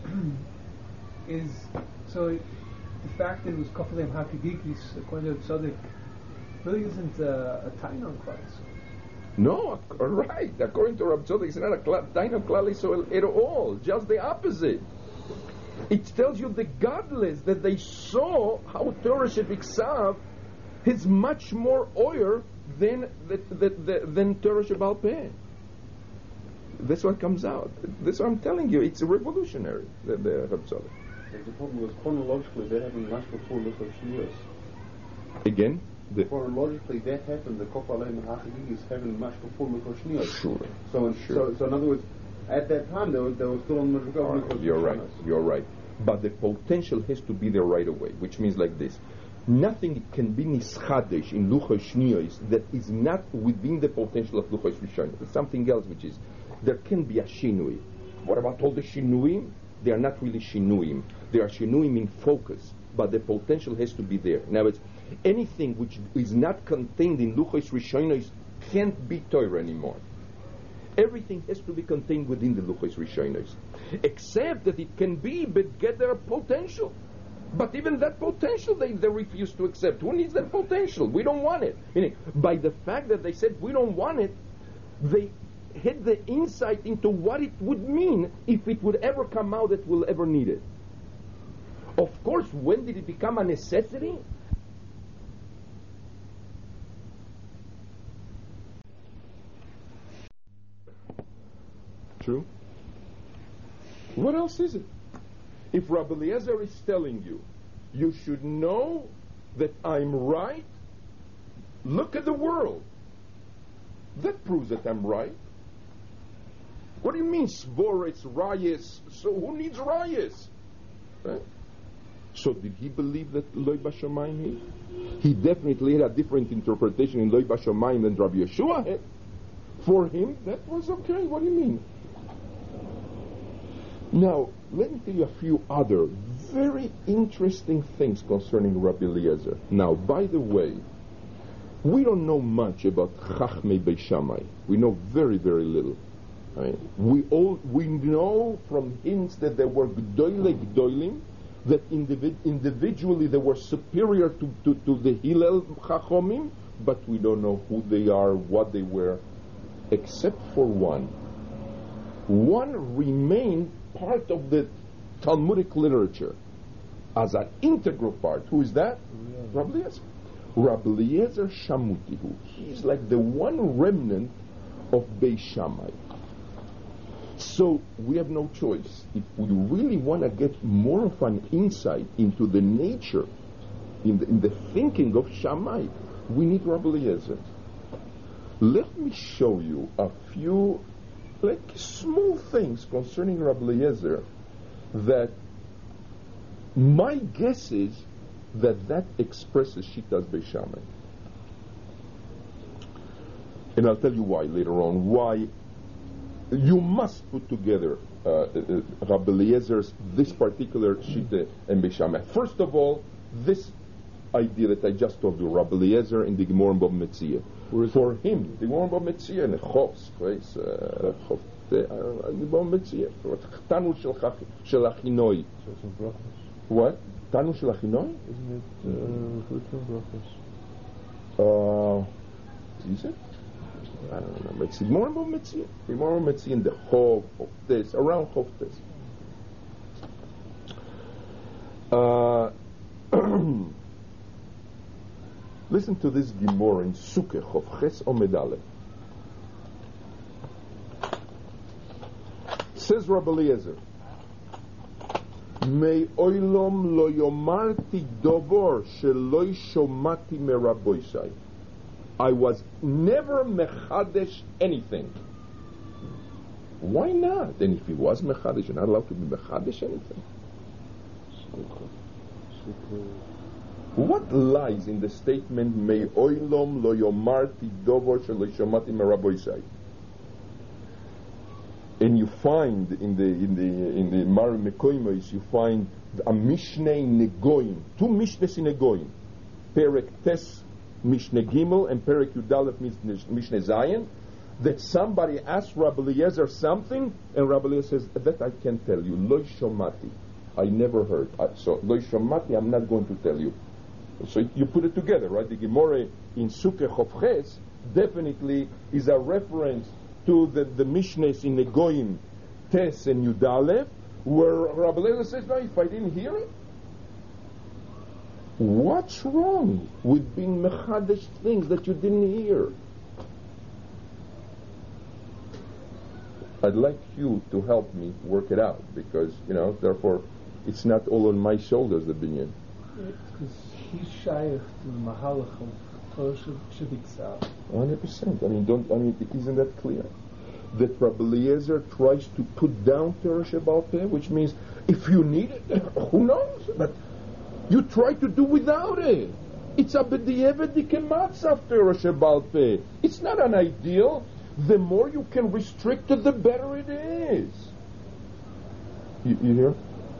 Is so the fact that it was Kofalem Hakigikis, according to Tzaddik, really isn't a, a Tainon class. No, right. According to Rab Tzaddik, it's not a Tainon Klali at all. Just the opposite. It tells you the godless that they saw how Torah Shebiksav is much more oyer than the, the, the, than Torah Sheba'al Peh. That's what comes out. That's what I'm telling you. It's revolutionary. The, the Reb Tzadok. The problem was chronologically that happened much before Luchos Shniyos. Again, the chronologically that happened. The Kofar Leim Hachigigis happened much before Luchos Shniyos. Sure. So, in, sure. so, so in other words, at that time they were, they were still on the government. Right. You're right. You're right. But the potential has to be there right away, which means like this. Nothing can be nischadesh in Luchos Shniyos that is not within the potential of Luchos Rishonim. There's something else which is, there can be a shinui. What about all the shinuim? They are not really shinuim. They are shinuim in focus, but the potential has to be there. Now, it's anything which is not contained in Luchos Rishonos can't be Torah anymore. Everything has to be contained within the Luchos Rishonos, except that it can be but get their potential. But even that potential they, they refuse to accept. Who needs that potential? We don't want it. Meaning, by the fact that they said we don't want it, they had the insight into what it would mean if it would ever come out that we'll ever need it. Of course, when did it become a necessity? True. What else is it? If Rabbi Eliezer is telling you, you should know that I'm right, look at the world. That proves that I'm right. What do you mean, Svoretz, Rayas? So who needs Rayas? Right? So did he believe that Loi Bashamayim he? He definitely had a different interpretation in Loi Bashamayim than Rabbi Yeshua had. For him, that was okay. What do you mean? Now, let me tell you a few other very interesting things concerning Rabbi Eliezer. Now, by the way, we don't know much about Chachmei Beis Shammai. We know very, very little. Right? We all we know from hints that there were Gdoile Gdoilim that individ- individually they were superior to, to, to the Hillel Chachomim, but we don't know who they are, what they were, except for one. One remained part of the Talmudic literature as an integral part. Who is that? Rabbi Eliezer. Rabbi Eliezer Shamutihu. He's like the one remnant of Beis Shammai. So we have no choice. If we really want to get more of an insight into the nature, in the, in the thinking of Shammai, we need Rabbi Eliezer. Let me show you a few like small things concerning Rabbi Eliezer that my guess is that that expresses Shitas Beis Shammai. And I'll tell you why later on. Why you must put together uh, uh, Rabbi Eliezer's this particular Shita and Beis Shammai. First of all, this idea that I just told you, Rabbi Eliezer in the Gemara in Bava Metzia. For him, the Gemara in Bava Metzia in the Chovs, place, uh, Chof, the Bava Metzia, Tanu Shel Achinoi. So it's in Brachos. What? Tanu Shel Achinoi? Isn't it uh, referred to in Brachos? Uh, is it? I don't remember. It's more about Metzia. More about Metzia in the Chov of this, around Chov this. Uh, listen to this Gemara in Sukkah Chov Ches Omed Aleph. Says Rabbi Eliezer, Mei oilom lo yomarti dovor sheloi shomati meraboisai. I was never mechadesh anything. Why not? And if he was mechadesh, you're not allowed to be mechadesh anything. What lies in the statement Mei oilom lo yomarti dovor shelo shomati meraboisai? And you find in the in the in the Mari Mekoimos, you find a Mishneh Negoim, two Mishnehs in Negoim, Perek Tes Mishneh Gimel and Perek Yudalef Mishneh Zayin, that somebody asked Rabbi Eliezer something, and Rabbi Eliezer says, that I can't tell you. Lo shomati, I never heard. I, so Lo shomati, I'm not going to tell you. So you put it together, right? The Gemara in Sukkah Chof Ches definitely is a reference to the, the Mishnahs in Negoim, Tes and Yudalef, where Rabbi Eliezer says, no, if I didn't hear it, what's wrong with being mechadesh things that you didn't hear? I'd like you to help me work it out, because, you know, therefore, it's not all on my shoulders, the binyan. Because he's shaykh to the mahalach of Torah Shebiksav. one hundred percent. I mean, don't. I mean, it isn't that clear that Rabbi Eliezer tries to put down Torah Shebal Peh, which means if you need it, who knows? But you try to do without it. It's a b'di'evet dikematzav Torah Shebal Peh. It's not an ideal. The more you can restrict it, the better it is. You, you hear?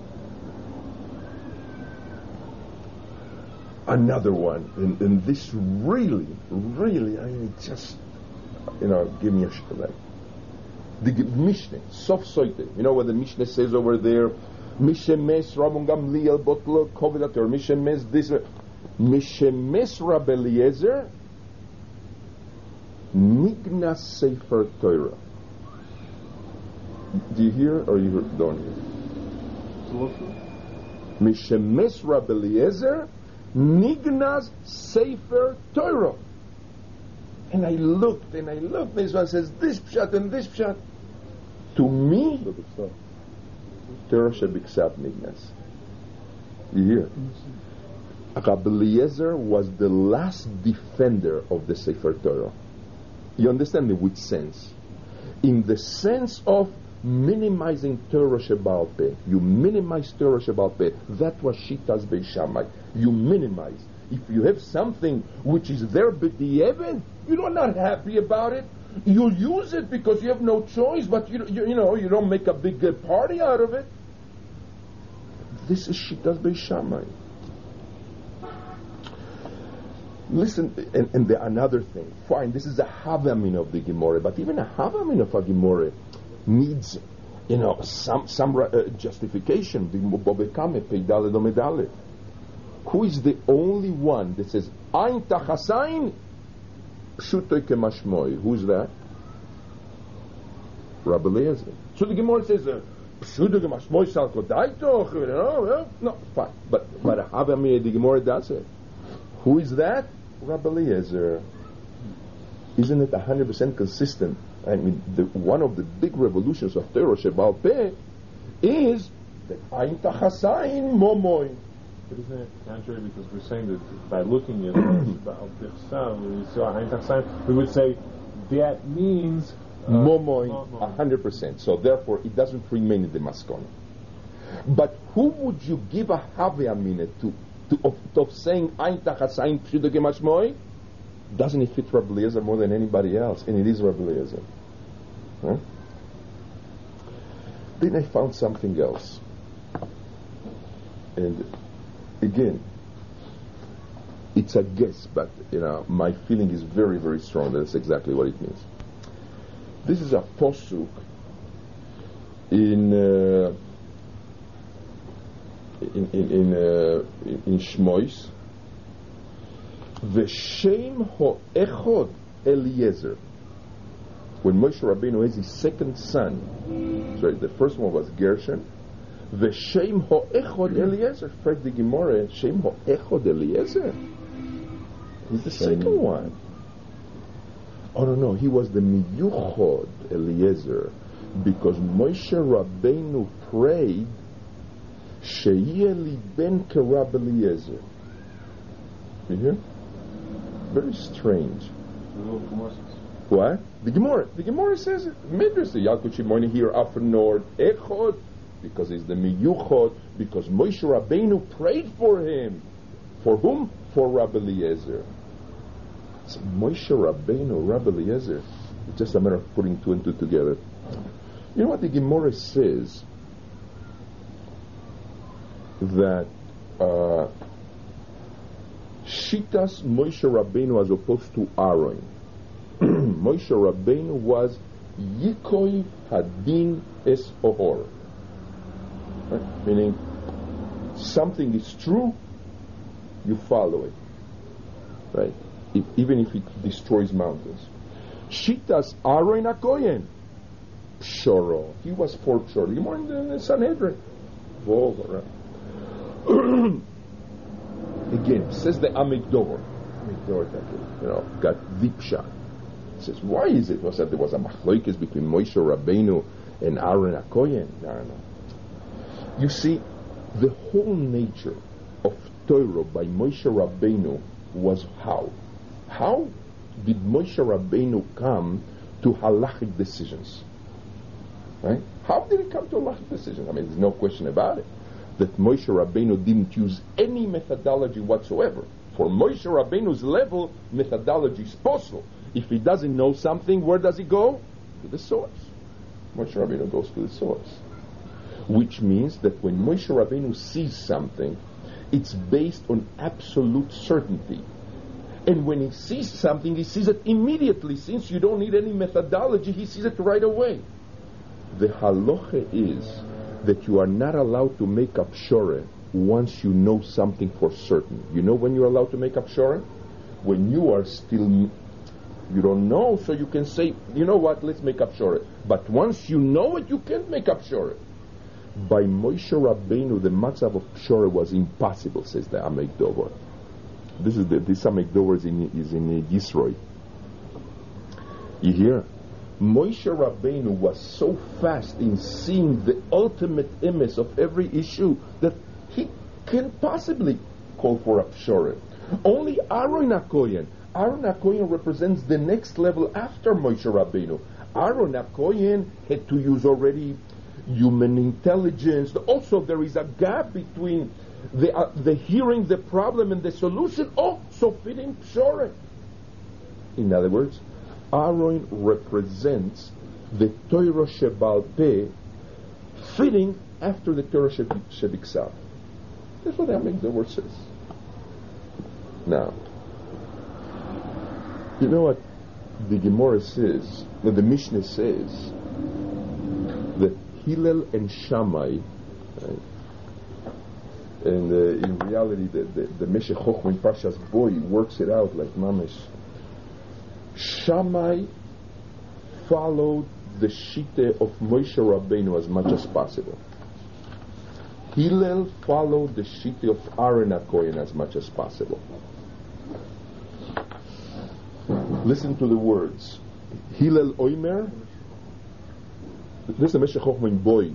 Another one, and, and this really, really, I mean, just, you know, give me a shkalah. The Mishnah, Sof Soite, you know what the Mishnah says over there? Mishemes Rabban Gamliel Botlo Kovedat, or Mishemes this, Mishemes Rabbi Eliezer, Nigna Sefer Torah. Do you hear or you don't hear? Mishemes Rabbi Eliezer, Nignas Sefer Torah. And I looked and I looked. This one says this pshat and this pshat. To me, Torah Shebiksav Nignas. You hear? Rabbi Eliezer was the last defender of the Sefer Torah. You understand in which sense? In the sense of minimizing Torah Shebal Peh. You minimize Torah Shebal Peh. That was Shitas Beis Shammai. You minimize. If you have something which is there b'di'evet, you're not happy about it. You use it because you have no choice, but you you, you know you don't make a big uh, party out of it. This is Shitas Beis Shammai. Listen, and, and the, another thing. Fine, this is a havamin of the Gemara, but even a havamin of a Gemara needs you know, some some uh, justification. Who is the only one that says Ein tachasain pshuto kemashmoi? Who's that? Rabbi Eliezer. So the Gemara says uh, pshuto kemashmoi sal kodaitoch. No, no, fine. But but how the Gemara does it? Who is that? Rabbi Eliezer. Isn't it a hundred percent consistent? I mean, the, one of the big revolutions of Torah Shebal Peh is that Ein tachasain momoi. But isn't it contrary, because we're saying that by looking at Shebal Peh, when we saw Ein tachasain, we would say that means uh, momoi, a hundred percent. So therefore, it doesn't remain in the maskon. But who would you give a havea minute to, to of, of saying Ein tachasain pshuto kemashmoi? Doesn't it fit Rabbi Eliezer more than anybody else? And it is Rabbi Eliezer. Huh? Then I found something else. And again, it's a guess, but you know, my feeling is very, very strong that that's exactly what it means. This is a posuk in uh, in in in, uh, in, in Shmois. V'shem ho'echod Eliezer. When Moshe Rabbeinu has his second son, sorry, the first one was Gershon. V'shem ho'echod Eliezer. Fred the Gemara, Shem ho'echod Eliezer. He's the second one. Oh no, no, he was the miyuchod Eliezer, because Moshe Rabbeinu prayed, She'yeh li ben kerab Eliezer. You hear? Very strange. What? The Gemara. The Gemara says it. Midrash. The Yalkut Shimoni here up north Echod, because he's the miyuchod, because Moshe Rabbeinu prayed for him. For whom? For Rabbi Eliezer. So Moshe Rabbeinu, Rabbi Eliezer. It's just a matter of putting two and two together. You know what the Gemara says? That uh, Shitas Moshe Rabbeinu as opposed to Aaron. Moshe Rabbeinu was Yikoi Hadin Es Ohor. Right? Meaning, something is true, you follow it. Right? If, even if it destroys mountains. Shitas Aaron HaKoyen. Pshoro. He was for Pshoro. You more in the Sanhedrin. Volga, right? Again, says the Amigdor. Amigdor, you know, got Vipsha. Says, why is it? Was that there was a machloikis between Moshe Rabbeinu and Aaron HaKoyen? No, no. You see, the whole nature of Torah by Moshe Rabbeinu was how? How did Moshe Rabbeinu come to halachic decisions? Right? How did he come to halachic decisions? I mean, there's no question about it. That Moshe Rabbeinu didn't use any methodology whatsoever. For Moshe Rabbeinu's level, methodology is possible. If he doesn't know something, where does he go? To the source. Moshe Rabbeinu goes to the source. Which means that when Moshe Rabbeinu sees something, it's based on absolute certainty. And when he sees something, he sees it immediately. Since you don't need any methodology, he sees it right away. The halacha is that you are not allowed to make up shore once you know something for certain. You know when you're allowed to make up shore? When you are still, you don't know, so you can say, you know what, let's make up shore. But once you know it, you can't make up shore. By Moshe Rabbeinu, the matzav of shore was impossible, says the Amek Dover. This is the, this Amek Dover is in, is in Yisroi. You hear? Moshe Rabbeinu was so fast in seeing the ultimate image of every issue that he can't possibly call for a pshore. Only Aaron HaKoyen. Aaron HaKoyen represents the next level after Moshe Rabbeinu. Aaron HaKoyen had to use already human intelligence. Also, there is a gap between the uh, the hearing the problem and the solution. Also fitting pshore. In other words, Aaron represents the Torah Shebal Peh fitting after the Torah Shebiksav. That's what Amek the word says. Now, you know what the Gemara says, that the Mishnah says, that Hillel and Shammai, right? And uh, in reality, the the, the Meshech Chochmah in Parshas Boy works it out like mamish. Shammai followed the Shite of Moshe Rabbeinu as much as possible. Hillel followed the Shite of Aaron HaKohen as much as possible. Listen to the words. Hillel Oimer. This is the Meshech Chochmah in Boy.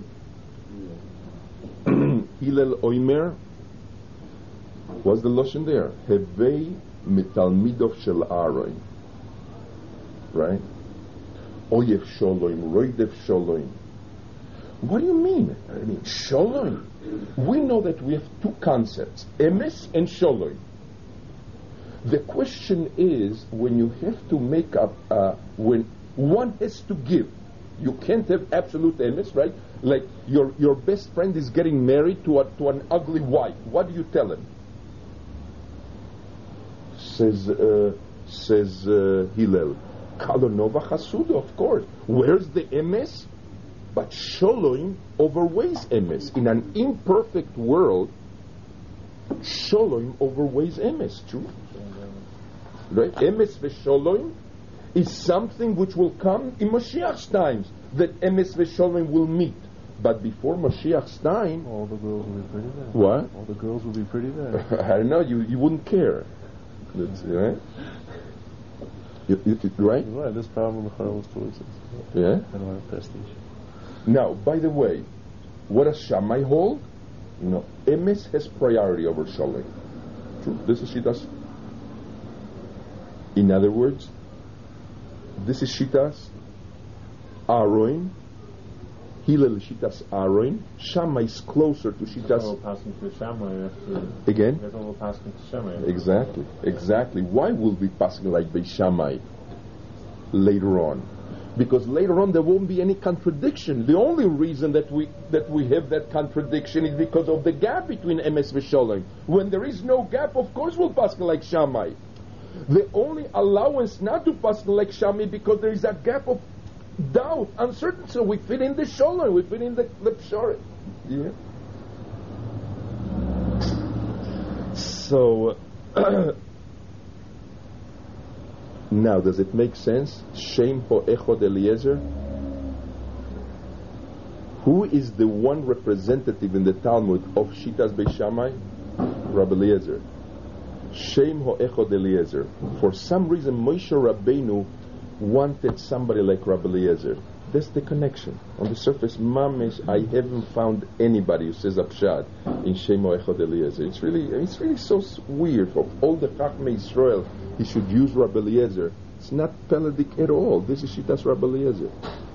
Hillel Oimer. What's the Lashon there? Hevei mitalmidov shel Aaron. Right? Oyev Sholoim, Roidev Sholoim. What do you mean? I mean, Sholoim. We know that we have two concepts, Emes and Sholoim. The question is, when you have to make up, uh, when one has to give, you can't have absolute Emes, right? Like your your best friend is getting married to a, to an ugly wife. What do you tell him? Says uh, says uh, Hillel. Kalonova Chasuda, of course. Where's the Emes? But Sholoim overweighs Emes. In an imperfect world, Sholoim overweighs Emes. True? Right? Emes v'Sholoim is something which will come in Mashiach's times, that Emes v'Sholoim will meet. But before Mashiach's time, all the girls will be pretty there. What? All the girls will be pretty there. I don't know. You you wouldn't care. That's right. You, you, you, right? You're right. This problem with was towards us. Yeah. I don't have prestige. Now, by the way, what does Shammai hold? You know, Emes has priority over Sholem. True. This is Shitas. In other words, this is Shitas Aaron. Hillel Shitas Aaron. Shammai is closer to Shitas. All passing to Shammai after. Again? That's all passing to Shammai. Exactly. Exactly. Why will we passing like by Shammai later on? Because later on there won't be any contradiction. The only reason that we that we have that contradiction is because of the gap between Emes and Sholem. When there is no gap, of course we'll pass like Shammai. The only allowance not to pass like Shammai because there is a gap of doubt, uncertainty. So we fit in the Sholem, we fit in the, the Psharet. Yeah. So. Now, does it make sense? Shem ho echod Eliezer. Who is the one representative in the Talmud of Shitas Beis Shammai? Rabbi Eliezer. Shem ho echod Eliezer. For some reason, Moshe Rabbeinu wanted somebody like Rabbi Eliezer. That's the connection. On the surface, mamish, I haven't found anybody who says Apshad in Shem ho echod Eliezer. It's really, it's really so weird. For all the Chachmei Israel, he should use Rabbi Eliezer. It's not Peladik at all. This is Shitas Rabbi Eliezer.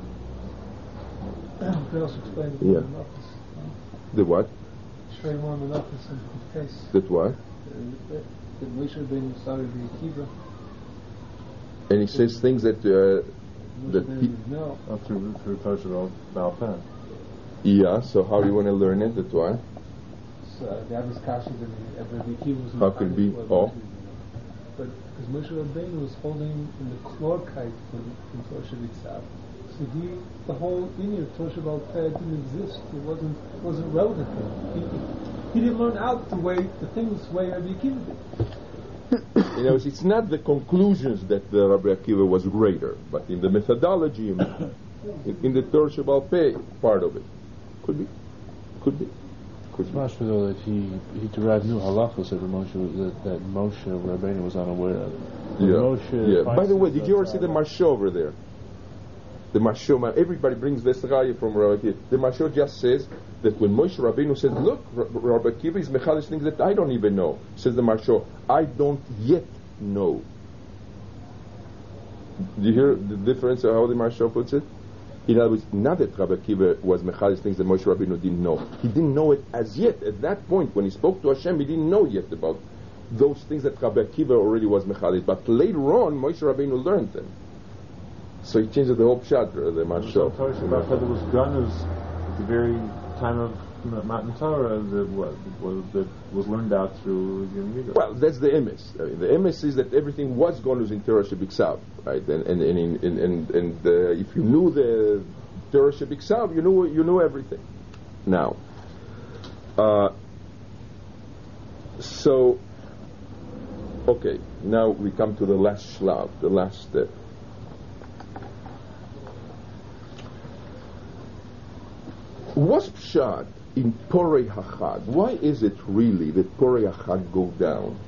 You could also explain the Yeah. Menachos. The what? Shrei more Menachos in his case. That what? That Moshe Rabbeinu started the Akiva. And he says things that uh, Moshe that Rabbeinu he, didn't know. Uh, through through Toshav Baal Peh. yeah. So how do you want to learn it? That why? So uh, the Abbas Kashi that the Akiva was. How could it be? Oh. But because Moshe Rabbeinu was holding in the Klorkite from Tosha B'Tzav, so he, the whole linear of Tosha Baal Peh didn't exist. It wasn't wasn't relevant to him. He, he didn't learn out the way the things the way Rabbi Akiva did. You know, it's not the conclusions that the Rabbi Akiva was greater, but in the methodology, in, in the Torah Baal Peh part of it, could be, could be. It's much though that he he derived new halachos that Moshe that, that Moshe Rabbeinu was unaware of. When Yeah. Moshe yeah. By finds the way, did himself you ever see the out- Marsho over there? The Marsho, everybody brings this raya from Rabbi Akiva. The Marsho just says that when Moshe Rabbeinu said, "Look, Rabbi Akiva is mechadish things that I don't even know," says the Marsho, "I don't yet know." Do you hear the difference of how the Marsho puts it? In other words, not that Rabbi Akiva was mechadish things that Moshe Rabbeinu didn't know. He didn't know it as yet. At that point, when he spoke to Hashem, he didn't know yet about those things that Rabbi Akiva already was mechadish. But later on, Moshe Rabbeinu learned them. So he changed the whole pshat, the Marsho. Toshav Baal Peh was Ganuz at the very time of Matan Torah that was, was that was learned out through Yom Yidah. Well, that's the emes. I mean, the emes is that everything was gonus in Torah Shebiksav, right? And and and and and, and uh, if you knew the Torah Shebiksav, you know, you know everything. Now, uh, so, okay, now we come to the last shlav, the last step. What's pshat in Porei HaChag? Why is it really that Porei HaChag go down?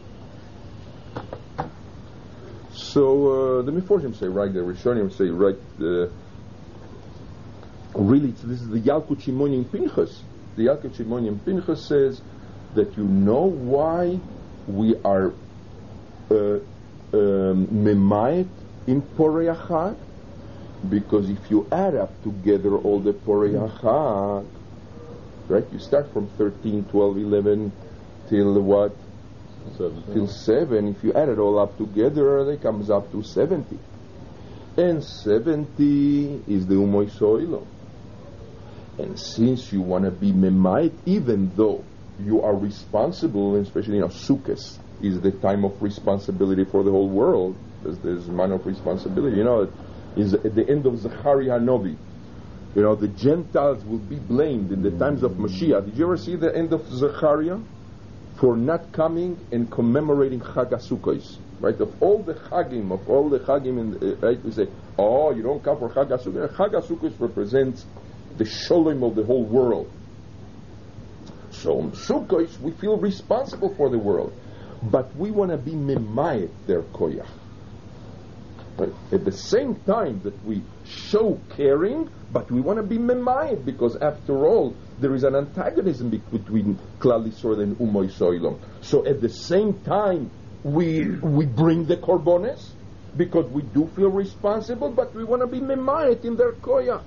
So uh, the Meforshim say right there, Rishonim say right. Uh, really, it's, this is the Yalkut Shimon Pinchas. The Yalkut Shimon Pinchas says that you know why we are uh, um, memayit in Porei HaChag, because if you add up together all the Porei HaChag, right, you start from thirteen, twelve, eleven till what? Seven. Till seven. If you add it all up together, it comes up to seventy. And seventy is the Umoy Soilo. And since you want to be memayit, even though you are responsible, especially you know, Sukkot is the time of responsibility for the whole world. There's, there's a man of responsibility. You know, is at the end of Zechariah Novi. You know, the Gentiles will be blamed in the times of Mashiach. Did you ever see the end of Zechariah? For not coming and commemorating Chag HaSukkos. Right? Of all the Chagim, of all the Chagim, in, uh, right? We say, oh, you don't come for Chag HaSukkos. Chag HaSukkos represents the Sholem of the whole world. So on Sukkos, we feel responsible for the world. But we want to be memayit their koyach. Right? At the same time that we show caring, but we want to be memayit, because after all, there is an antagonism be- between Klal Yisrael and Umoy Soilom. So at the same time, we we bring the korbones, because we do feel responsible, but we want to be memayit in their koyach.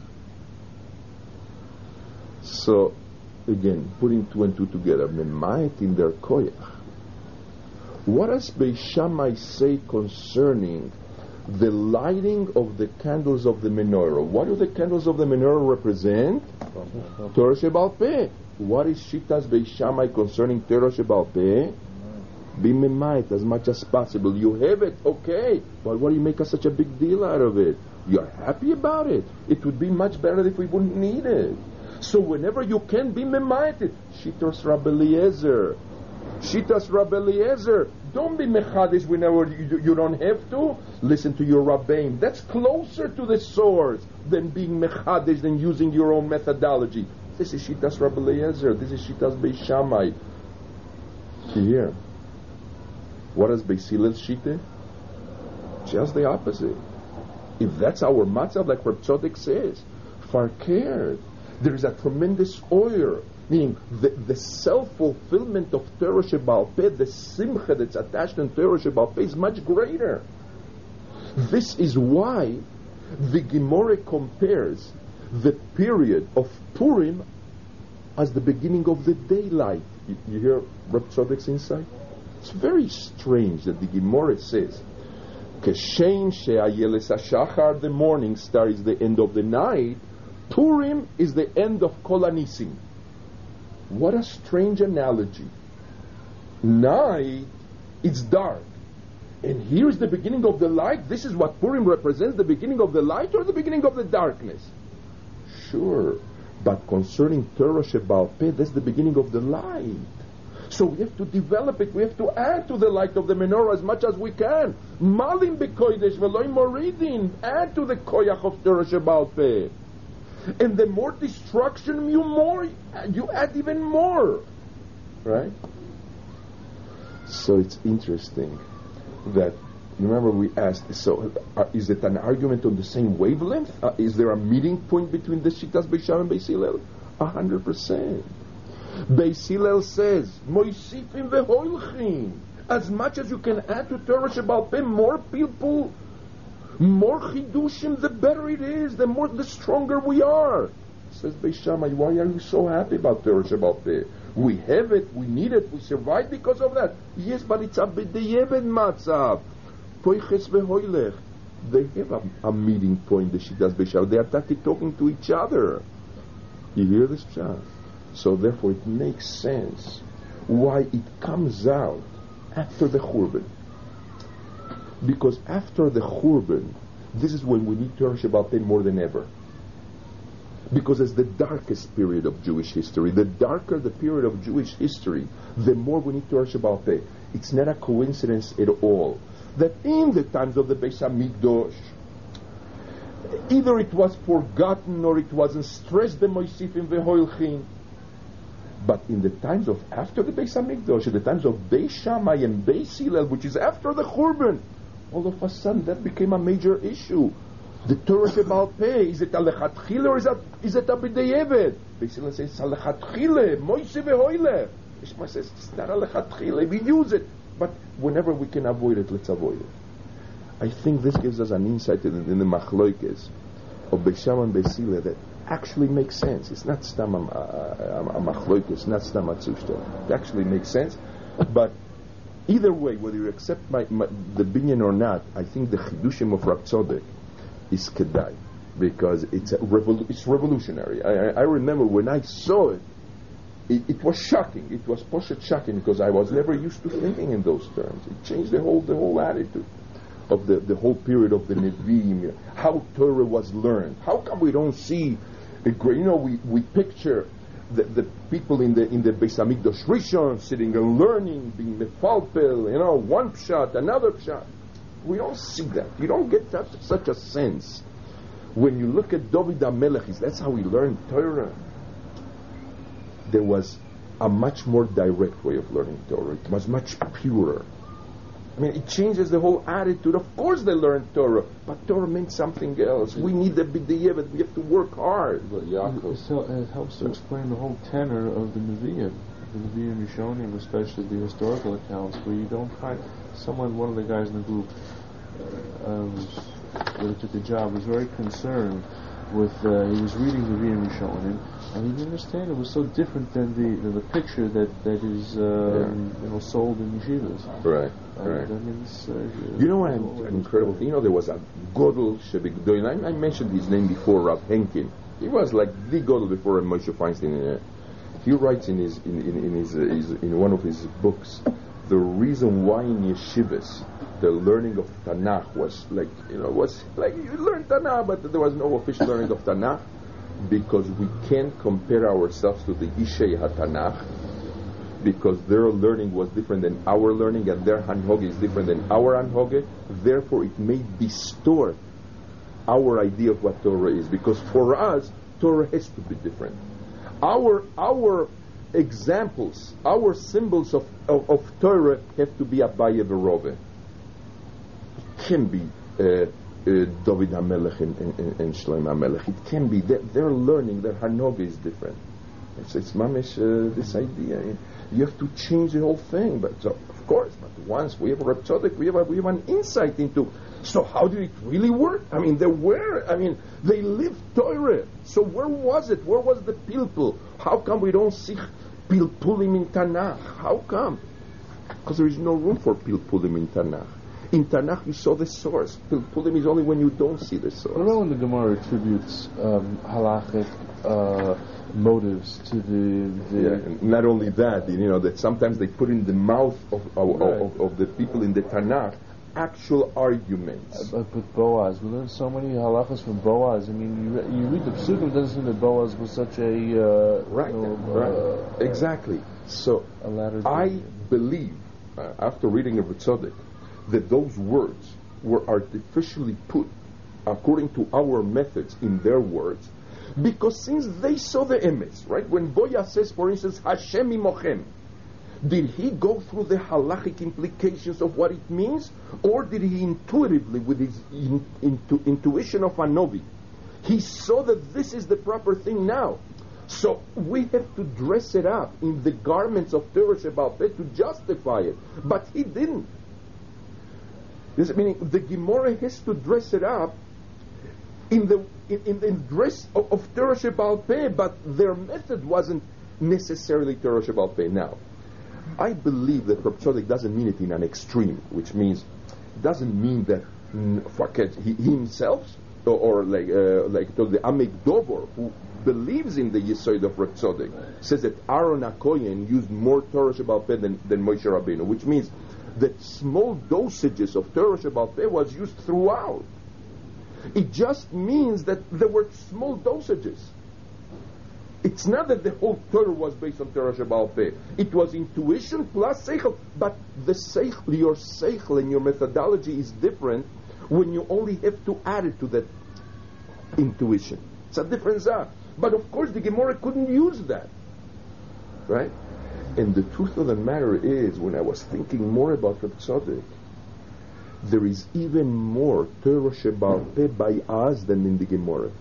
So, again, putting two and two together, memayit in their koyach. What does Beis Shammai say concerning the lighting of the candles of the menorah? What do the candles of the menorah represent? Torah Shebal Peh. What is Shitas Beis Shammai concerning Torah Shebal Peh? Be memayit as much as possible. You have it, okay, but why do you make us such a big deal out of it? You're happy about it. It would be much better if we wouldn't need it. So whenever you can, be memayit. Shitas Rabbi Eliezer. Shitas Rabbi Eliezer. Don't be mechadish whenever you, you don't have to. Listen to your rabbein. That's closer to the source than being mechadish and using your own methodology. This is Shitas Rabbi Eliezer. This is Shitas Beis Shammai. See here. What does Beis Hillel shita? Just the opposite. If that's our matzah, like Reb Tzodek says, farker, there is a tremendous oil. Meaning the, the self-fulfillment of Torah Shebal Peh, the simcha that's attached in Torah Shebal Peh is much greater. This is why the Gemara compares the period of Purim as the beginning of the daylight. You, you hear Reb Tzodek's insight? It's very strange that the Gemara says, Keshem she'ayeles hashachar, the morning star is the end of the night. Purim is the end of Kol HaNisim. What a strange analogy. Night, it's dark. And here's the beginning of the light. This is what Purim represents, the beginning of the light or the beginning of the darkness? Sure. But concerning Torah Shebal Peh, that's the beginning of the light. So we have to develop it. We have to add to the light of the menorah as much as we can. Malim bekoidesh veloy moridin. Add to the koyach of Torah Shebal Peh. And the more destruction, you more you add even more, right? So it's interesting that, remember we asked, so uh, is it an argument on the same wavelength? Uh, is there a meeting point between the Shitas Beis Shammai and Beis Hillel? A hundred percent. Beis Hillel says, Moisifim vehoilchim. As much as you can add to Torah Shebal Peh, more people, more chidushim, the better it is, the more, the stronger we are. Says Beis Shammai, why are you so happy about Torah Shebal Peh? We have it, we need it, we survive because of that. Yes, but it's a b'deyevet matzav. Poiches vehoilech. They have a, a meeting point, the Shitas Beis Shammai. They are talking to each other. You hear this, Pshat? So therefore it makes sense why it comes out after the Churban. Because after the Churban, this is when we need Torah Shebal Peh more than ever. Because it's the darkest period of Jewish history. The darker the period of Jewish history, the more we need Torah Sheba'al Peh. It's not a coincidence at all that in the times of the Beis HaMikdash, either it was forgotten or it wasn't stressed, the Moisifim veHoilchin. But in the times of after the Beis HaMikdash, in the times of Beis Shammai and Beis Hillel, which is after the Churban, all of a sudden that became a major issue. The Torah Sheba'al Peh, is it a lechatchila or is it, is it a b'diavad? Beis Hillel says, it's a lechatchila, Moise veHoilech. Ishmael says, it's not a lechatchila, we use it. But whenever we can avoid it, let's avoid it. I think this gives us an insight in, in the machloikes of Beis Shammai and Beis Hillel that actually makes sense. It's not stam a, a, a machloikes, it's not stam a zushtel. It actually makes sense. But either way, whether you accept my, my, the binyan or not, I think the chidushim of Rav Tzodek is kedai, because it's a revolu- it's revolutionary. I, I, I remember when I saw it, it, it was shocking. It was poshet shocking because I was never used to thinking in those terms. It changed the whole the whole attitude of the, the whole period of the Nevi'im, how Torah was learned. How come we don't see, a great, you know, we, we picture the, the people in the in the Beis HaMikdash Rishon sitting and learning, being mefalpel, you know, one pshat, another pshat. We don't see that. You don't get that, such a sense. When you look at David HaMelech, that's how he learned Torah. There was a much more direct way of learning Torah. It was much purer. I mean, it changes the whole attitude. Of course they learned Torah, but Torah meant something else. We need the b'diavad. We have to work hard. It, so, it helps to explain the whole tenor of the Nevi'im. The Nevi'im Rishonim, especially the historical accounts, where you don't find someone, one of the guys in the group um, that took the job was very concerned with, uh, he was reading the Nevi'im Rishonim, and he didn't understand it was so different than the than the picture that, that is um, yeah. you know, sold in yeshivas. Right, uh, right. I mean, it's, uh, you know what? An incredible thing. You know, there was a Godel Shebigdoin. I, I mentioned his name before, Rav Henkin. He was like the Godel before Moshe Feinstein. Uh, he writes in his in in, in his, uh, his in one of his books the reason why in yeshivas the learning of Tanakh was like, you know, was like you learned Tanakh, but there was no official learning of Tanakh. Because we can't compare ourselves to the Ishei HaTanakh, because their learning was different than our learning, and their Hanhoge is different than our Hanhoge. Therefore, it may distort our idea of what Torah is, because for us, Torah has to be different. Our our examples, our symbols of, of, of Torah have to be Abaye V'Rove. It can be uh, Uh, David HaMelech and, and, and Shlomo HaMelech. It can be that they're learning, their Hanoga is different. It's, it's mamish, uh, this idea. You have to change the whole thing. But so, of course, but once we have a Rav Tzodek, we have, a, we have an insight into, so how did it really work? I mean, they were, I mean, they lived Torah. So where was it? Where was the pilpul? How come we don't see pilpulim in Tanakh? How come? Because there is no room for pilpulim in Tanakh. In Tanakh, you saw the source. Pilpulim is only when you don't see the source. What about when the Gemara attributes um, halachic uh, motives to the... the yeah, not only that, you know, that sometimes they put in the mouth of of, right. of, of the people in the Tanakh actual arguments. Uh, but with Boaz, we learned so many halachas from Boaz. I mean, you, re- you read the Psukim, it doesn't seem that Boaz was such a... Uh, right, you know, right. Uh, exactly. So, a I believe, uh, after reading Rav Tzodek, that those words were artificially put according to our methods in their words, because since they saw the emes, right? When Boaz says, for instance, Hashem imochem, did he go through the halachic implications of what it means, or did he intuitively, with his in, intu, intuition of a Novi, he saw that this is the proper thing now? So we have to dress it up in the garments of Torah Sheba'al Peh to justify it, but he didn't. This meaning the Gemara has to dress it up in the in, in the dress of, of Torah Sheba'al Peh, but their method wasn't necessarily Torah Sheba'al Peh. Now, I believe that Rav Tzodek doesn't mean it in an extreme, which means doesn't mean that mm, he, he himself or, or like uh, like the Amek Dovor, who believes in the Yesod of Rav Tzodek, says that Aaron HaKohen used more Torah Sheba'al Peh than, than Moshe Rabbeinu, which means that small dosages of Torah Sheba'al Peh was used throughout. It just means that there were small dosages. It's not that the whole Torah was based on Torah Sheba'al Peh. It was intuition plus seichel. But the seichel, your seichel and your methodology is different when you only have to add it to that intuition. It's a different zah. But of course the Gemara couldn't use that. Right? And the truth of the matter is, when I was thinking more about Reb Tzadok, there is even more Torah Sheba'al Peh by us than in the Gemara.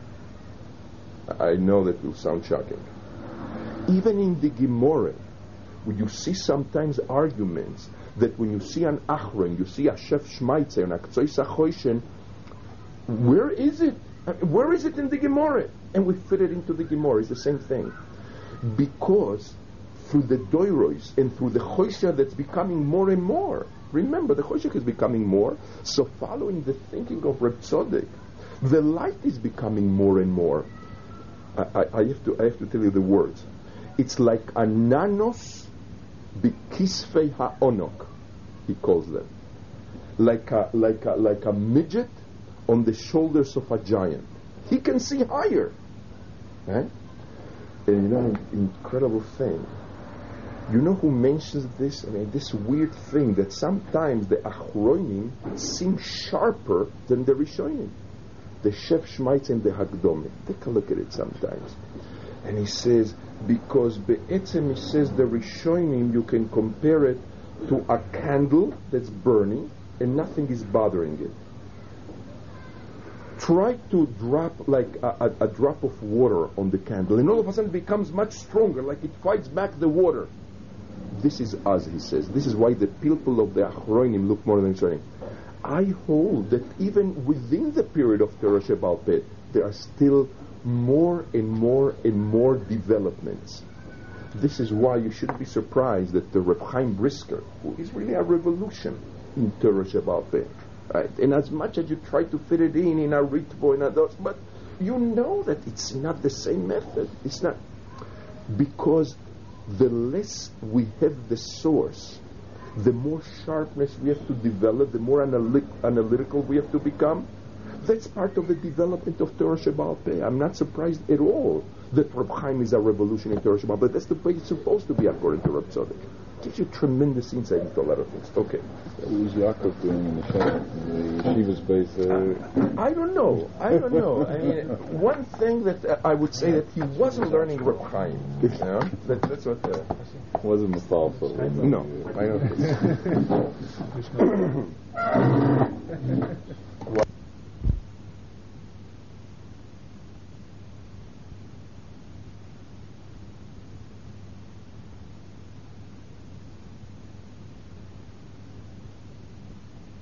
I know that will sound shocking. Even in the Gemara, when you see sometimes arguments that when you see an Achron, you see a Shef Shmaitze, an Aktzoi Sachoshen, where is it? Where is it in the Gemara? And we fit it into the Gemara. It's the same thing. Because through the Doiros and through the Chosha that's becoming more and more. Remember, the Chosha is becoming more. So following the thinking of Reb Tzadok, the light is becoming more and more. I, I, I have to I have to tell you the words. It's like a nanos bikisfei ha'onok, he calls them. Like a like a like a midget on the shoulders of a giant. He can see higher. Right? And you know, incredible thing. You know who mentions this? I mean, this weird thing that sometimes the Achronim seem sharper than the Rishonim. The Shef Shmaitz and the Hagdomim. Take a look at it sometimes. And he says, because Be'etzem, he says, the Rishonim, you can compare it to a candle that's burning and nothing is bothering it. Try to drop like a, a, a drop of water on the candle, and all of a sudden it becomes much stronger, like it fights back the water. This is us, he says. This is why the people of the Achronim look more than Rishonim. I hold that even within the period of Torah Sheba'al Peh, there are still more and more and more developments. This is why you shouldn't be surprised that the Reb Chaim Brisker, who is really a revolution in Torah Sheba'al Peh, right? And as much as you try to fit it in in a Ritbo and others, but you know that it's not the same method. It's not, because the less we have the source, the more sharpness we have to develop, the more analy- analytical we have to become. That's part of the development of Torah Sheba'al Peh. I'm not surprised at all that Reb Chaim is a revolution in Torah Sheba'al Peh. That's the way it's supposed to be according to Reb Tzadok. Gives you tremendous insight into a lot of things. Okay. What was Yaakov doing in the Shem, the yeshiva space there? I don't know. I don't know. I mean, one thing that uh, I would say that he wasn't learning Reb Chaim. You know? that, that's what. Uh, wasn't Mustafa. No, I don't think so.